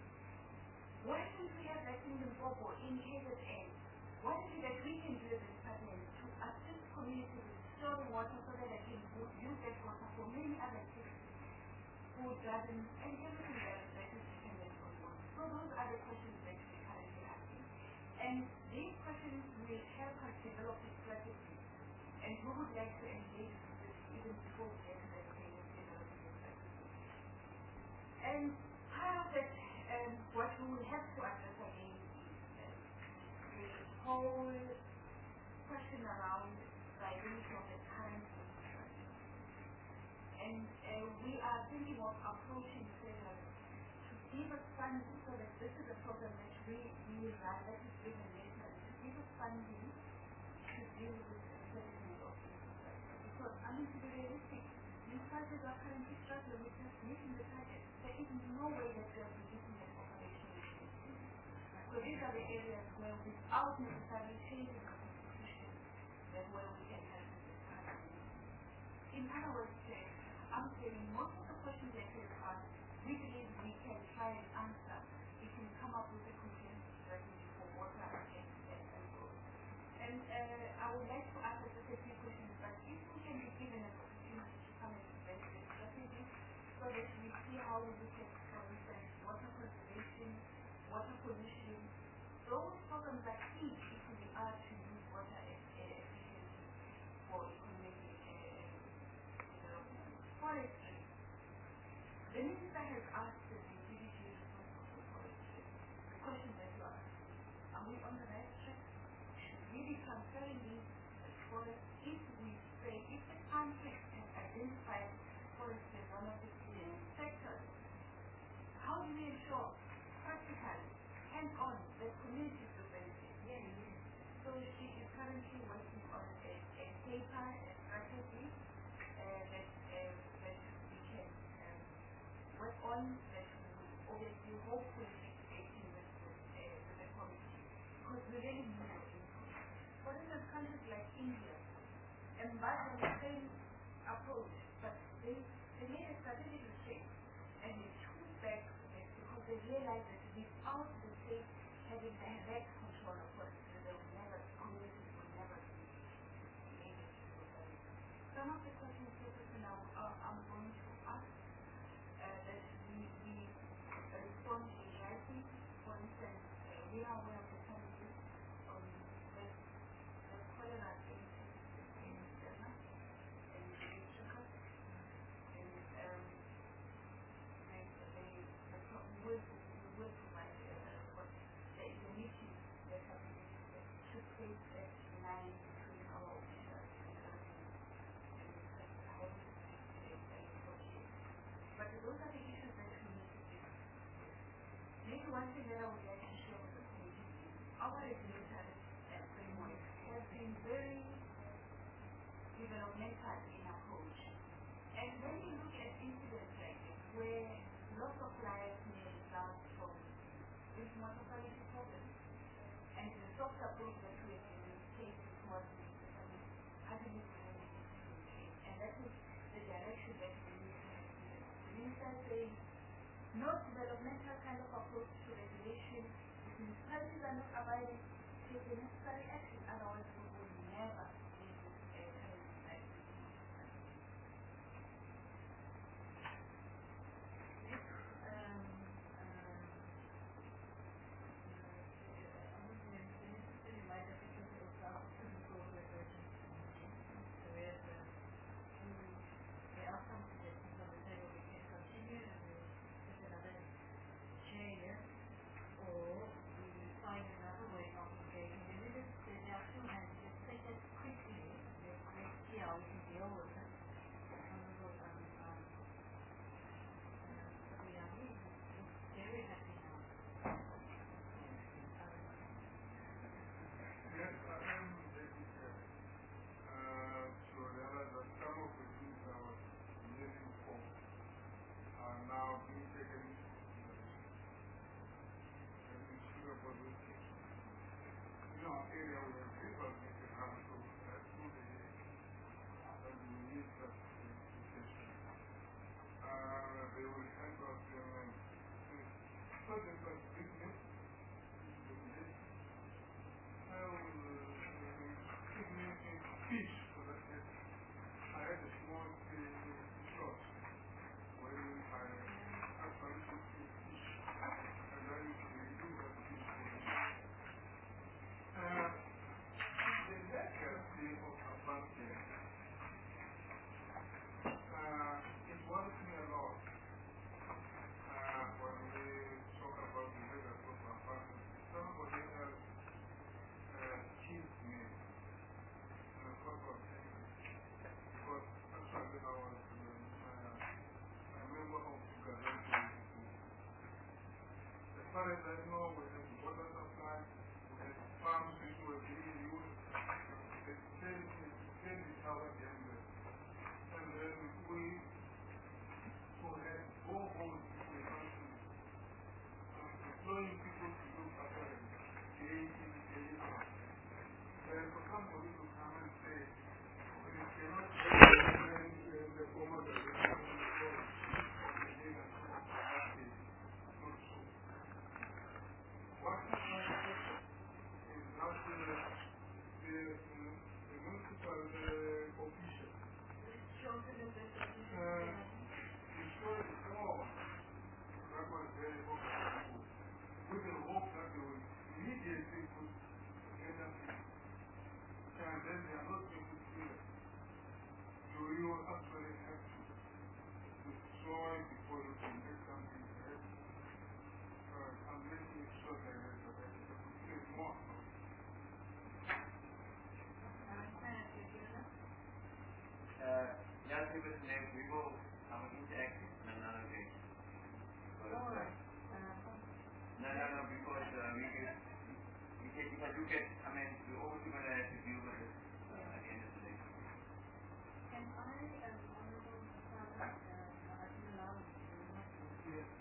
Why don't we have that in Limpopo, in K Z N? What is it that we can do as a department to assist communities with storing water so that they can use that water for many other activities, food, gardens, and everything else that is dependent on water? So those are the questions that we are currently asking. And these questions will help us develop a strategy. And we would like to engage with this even before we get to that stage of developing a strategy. And part of that, um, what we will have to address again is uh, the whole question around viability of the current infrastructure. And uh, we are thinking of approaching federally to give us funding, so that this is a program that we, we run, that is driven nationally, to give us funding to deal with the settlement of infrastructure. Because, I mean, to be realistic, these parties are currently struggling with just meeting the target. There is no way that they are reducing their population. So these are the areas where, without necessarily changing the constitution, that where we can help with this country. In other words, I'm saying most of the questions that we ask, we believe we can try and answer if we come up with a comprehensive strategy for water and, and, and growth. And uh, I would like to ask us a few questions, but if we can be given an opportunity to come and present this strategy, so that we see how we look at, for instance, water conservation, water pollution. Those programs are key if we are to use water efficiently for economic development. Forestry. The minister has asked the D D G responsible for one of the key sectors. How do we ensure practically, hands-on, that communities will benefit? Yeah, yeah. So she is currently working on a, a paper, a strategy uh, that, uh, that we can um, work on, that we will obviously hopefully taking with, with, uh, with the committee, because we really need that input. For instance, countries like India embarked on the same approach, but they, they made a strategic mistake and they took back it because they realized that without the state having direct control of what they will never, communities will never be able to do that. Some of the questions that now uh, I'm going to ask uh, that we, we uh, respond to writing. For instance, uh, we are aware of the challenges on the, the cholera cases in Denmark and in Africa. And um, they, they, the problem will, will provide uh, what the meeting that have been that took place at nine between our officials and us and discuss how to negotiate. But those are the issues that we need to discuss. Maybe one thing that I would like to share with the committee is our regulatory uh, framework has been very developmental in approach. And when you look at incidents like this, where loss of life may result from water quality problems, and the soft approach that we have been taking towards this system, I think it's really interesting. And that is the direction that we need to have. The minister saying, no developmental kind of approach to regulation. If municipalities are not abiding, take the necessary action, otherwise we will never be able to get challenges like this. Um, um, in light of the itself, go to the urgent committee. So we have uh, there are some suggestions on the table. We can continue and we put another chair, or we find another way of engaging. And there are two hands. Just take a quick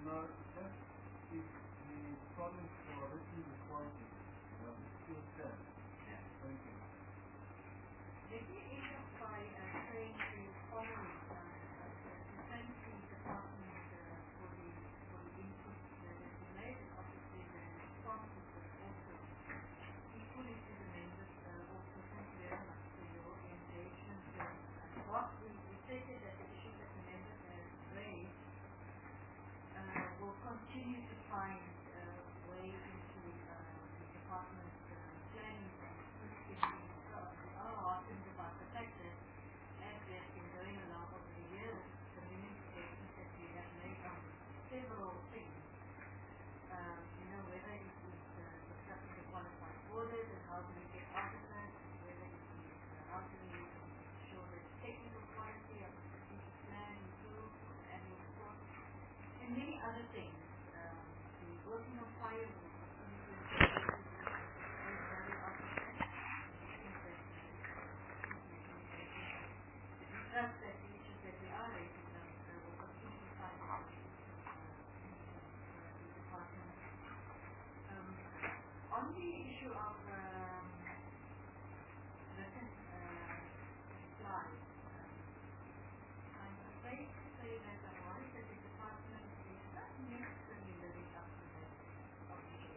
Now, that is the problem for written requirements. What is still said. Yeah. Thank you. Let me end up by uh, saying the following. Uh, uh, to thank the department uh, for the for the input that has been made, and obviously the responses that also equally to the members. Uh, also, thank you very much for your engagement. And what we, we take it that the issues that the members have raised uh, will continue to find uh, way into uh, the department's uh, planning and assisting themselves. We are heartened about the fact that as we have been going along over the years, the many statements that we have made on several things, um, you know, whether it is uh, discussing the qualified orders and how do we get out of that, whether it is uh, how do we ensure that technical quality of the strategic plan improves for the annual report, and many other things. Um, the working on fire will continue to improve the value of the plan. I think that the trust that the issues that we are raising them uh, will continue to find solutions uh, in the department. Um, on the issue of um, written uh, slides, um, I'm afraid to say that I worry that the department is not necessarily living up to that of the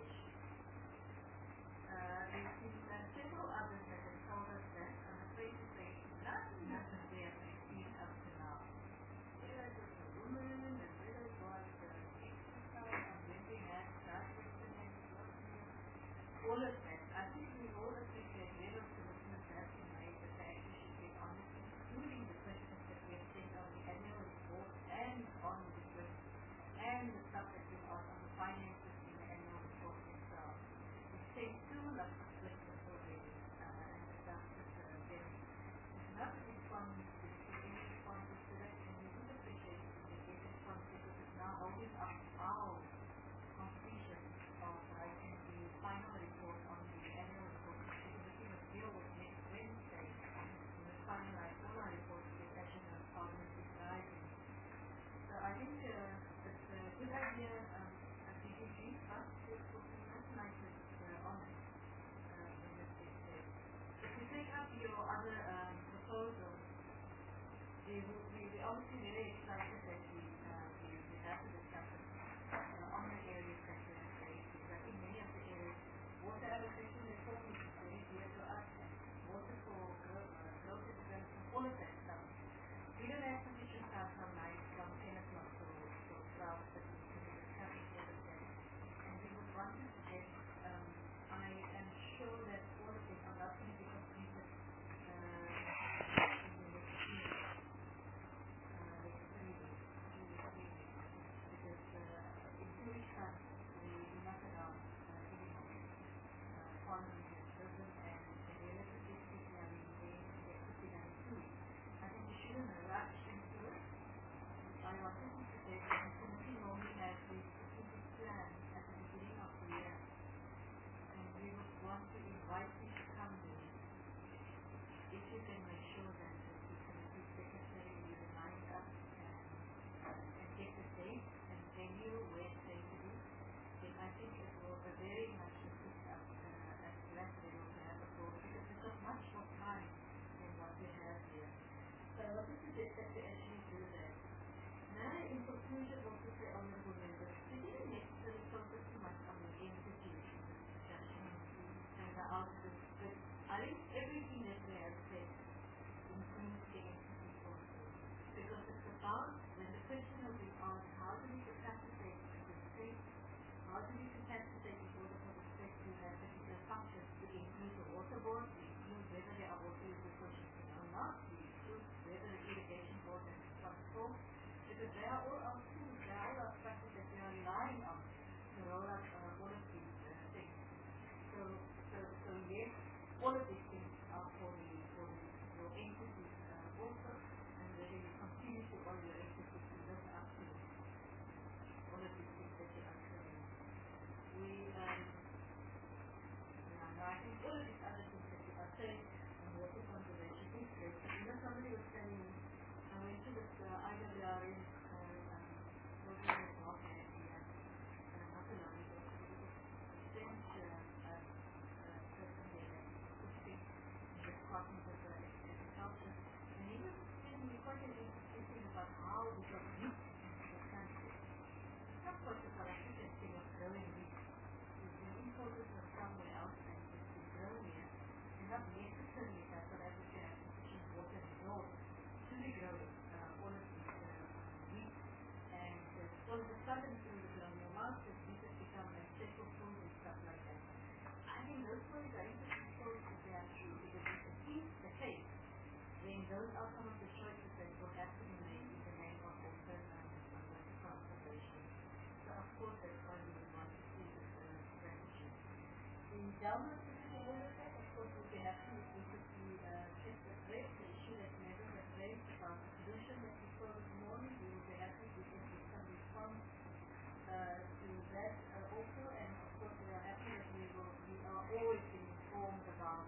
them through the colonial masters, these have become like staple food and stuff like that. I think those stories are interesting stories if they are true, because if it is the case, then those are some of the choices that will have to be made in the name of also um, conservation. So of course that's why we would want to see this uh, strategy. The Delma specific oversight, of course, would be happy if we could see uh, check the rate, the issue that never has raised about the solution that we saw this morning. We would be happy if we could get some response uh, to that uh, also, and of course we are happy that we will we are always being informed about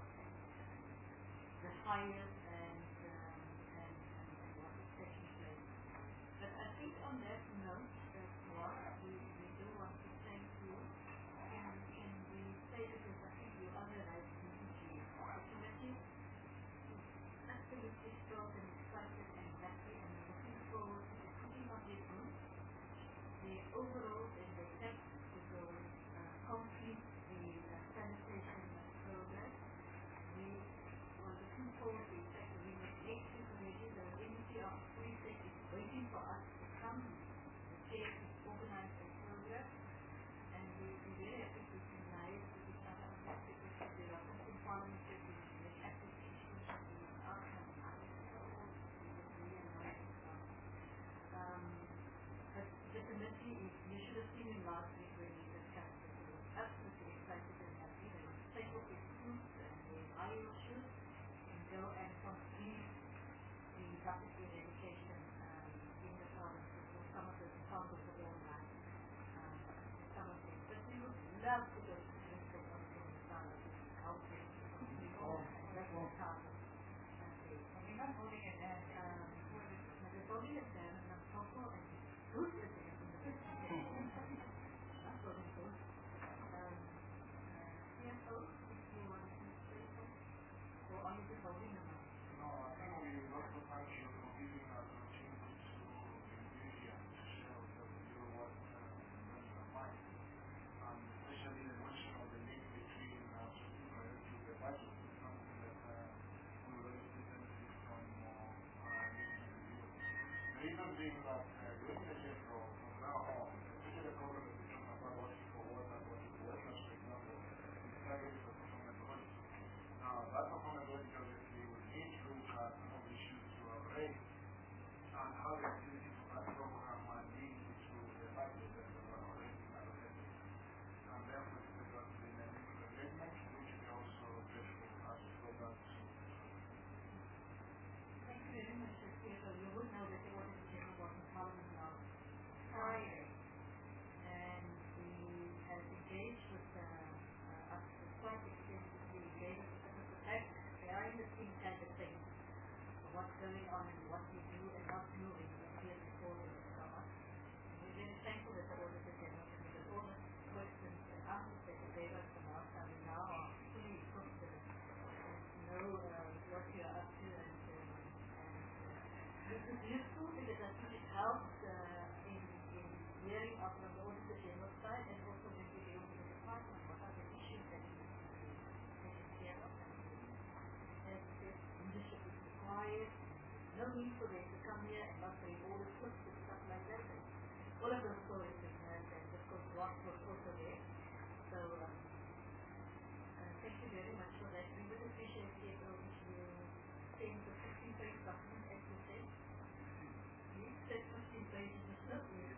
the fires and, um, and, and, and what is taking place. But I think on that note as well, we, we do want to thank you. Can, can we say, because I think you are the right community, the committee is absolutely thrilled and excited and happy and looking forward to the putting on the room. The overall in the text to go uh, complete the uh, sanitation program. We are looking forward to the fact that we must make this committee, the Ministry of Research is waiting for us to come. The chair is organized a program, and we we really happy to unite with each other on that, because there are some in Parliament that we make applications and we are coming out of it all. We would really annoy as well. Um, but the committee is, you should have seen him last week when we discussed it. He was absolutely excited and happy. They would take off his suits and their iron shoes and go and complete the bucket education um, in the province. So some of the samples are online, um, some of them. But we would love to go to the Ministry of Afghanistan to help them to complete all that target. And we're not holding it down. Um, we're holding it down and I'm thoughtful and good at it in the business. Not holding good. Um, C F O, if you want to say something, or are you just holding them up? No, I think we also thank you for giving us the opportunity to engage and to share with you what uh, is on your mind. And especially the notion of the link between uh, social priority and the budget is something that uh, we will always benefit from uh, uh, listening to you. The reason being that uh, the legislature from now on, especially the program that we talk about working for water, working for water, for example, is targeted for performance quality. Now, that performance quality obviously will need to look at some of the issues you have raised and how the activities of that program are linked to the budget that we are already allocated. And therefore, it's better to be in a new agreement, which we also grateful as we go back to. Thank you very much, C F O. You would know that there was a general was in Parliament last Friday, and we have engaged with uh, uh, us quite extensively, gave us a bit of back. They are in the same kind of thing, what's going on and what we do and what's moving, and here before them and so on. And we're very thankful that the Auditor General can give us all the questions and answers that they gave us from last time. We now are fully equipped to know uh, what we are up to, and this is useful because I think it helps uh, in, in hearing of the Auditor General side, and also when we deal with the department, what are the issues that we need to be taken care of. As this leadership is required, no need for them to come here and not bring all the slips and stuff like that. And all of those stories in there, and of course Ross was also there. So um, uh, thank you very much for that. We would appreciate it if you send the fifteen page document as you say. Yes, that's fifteen pages of stuff.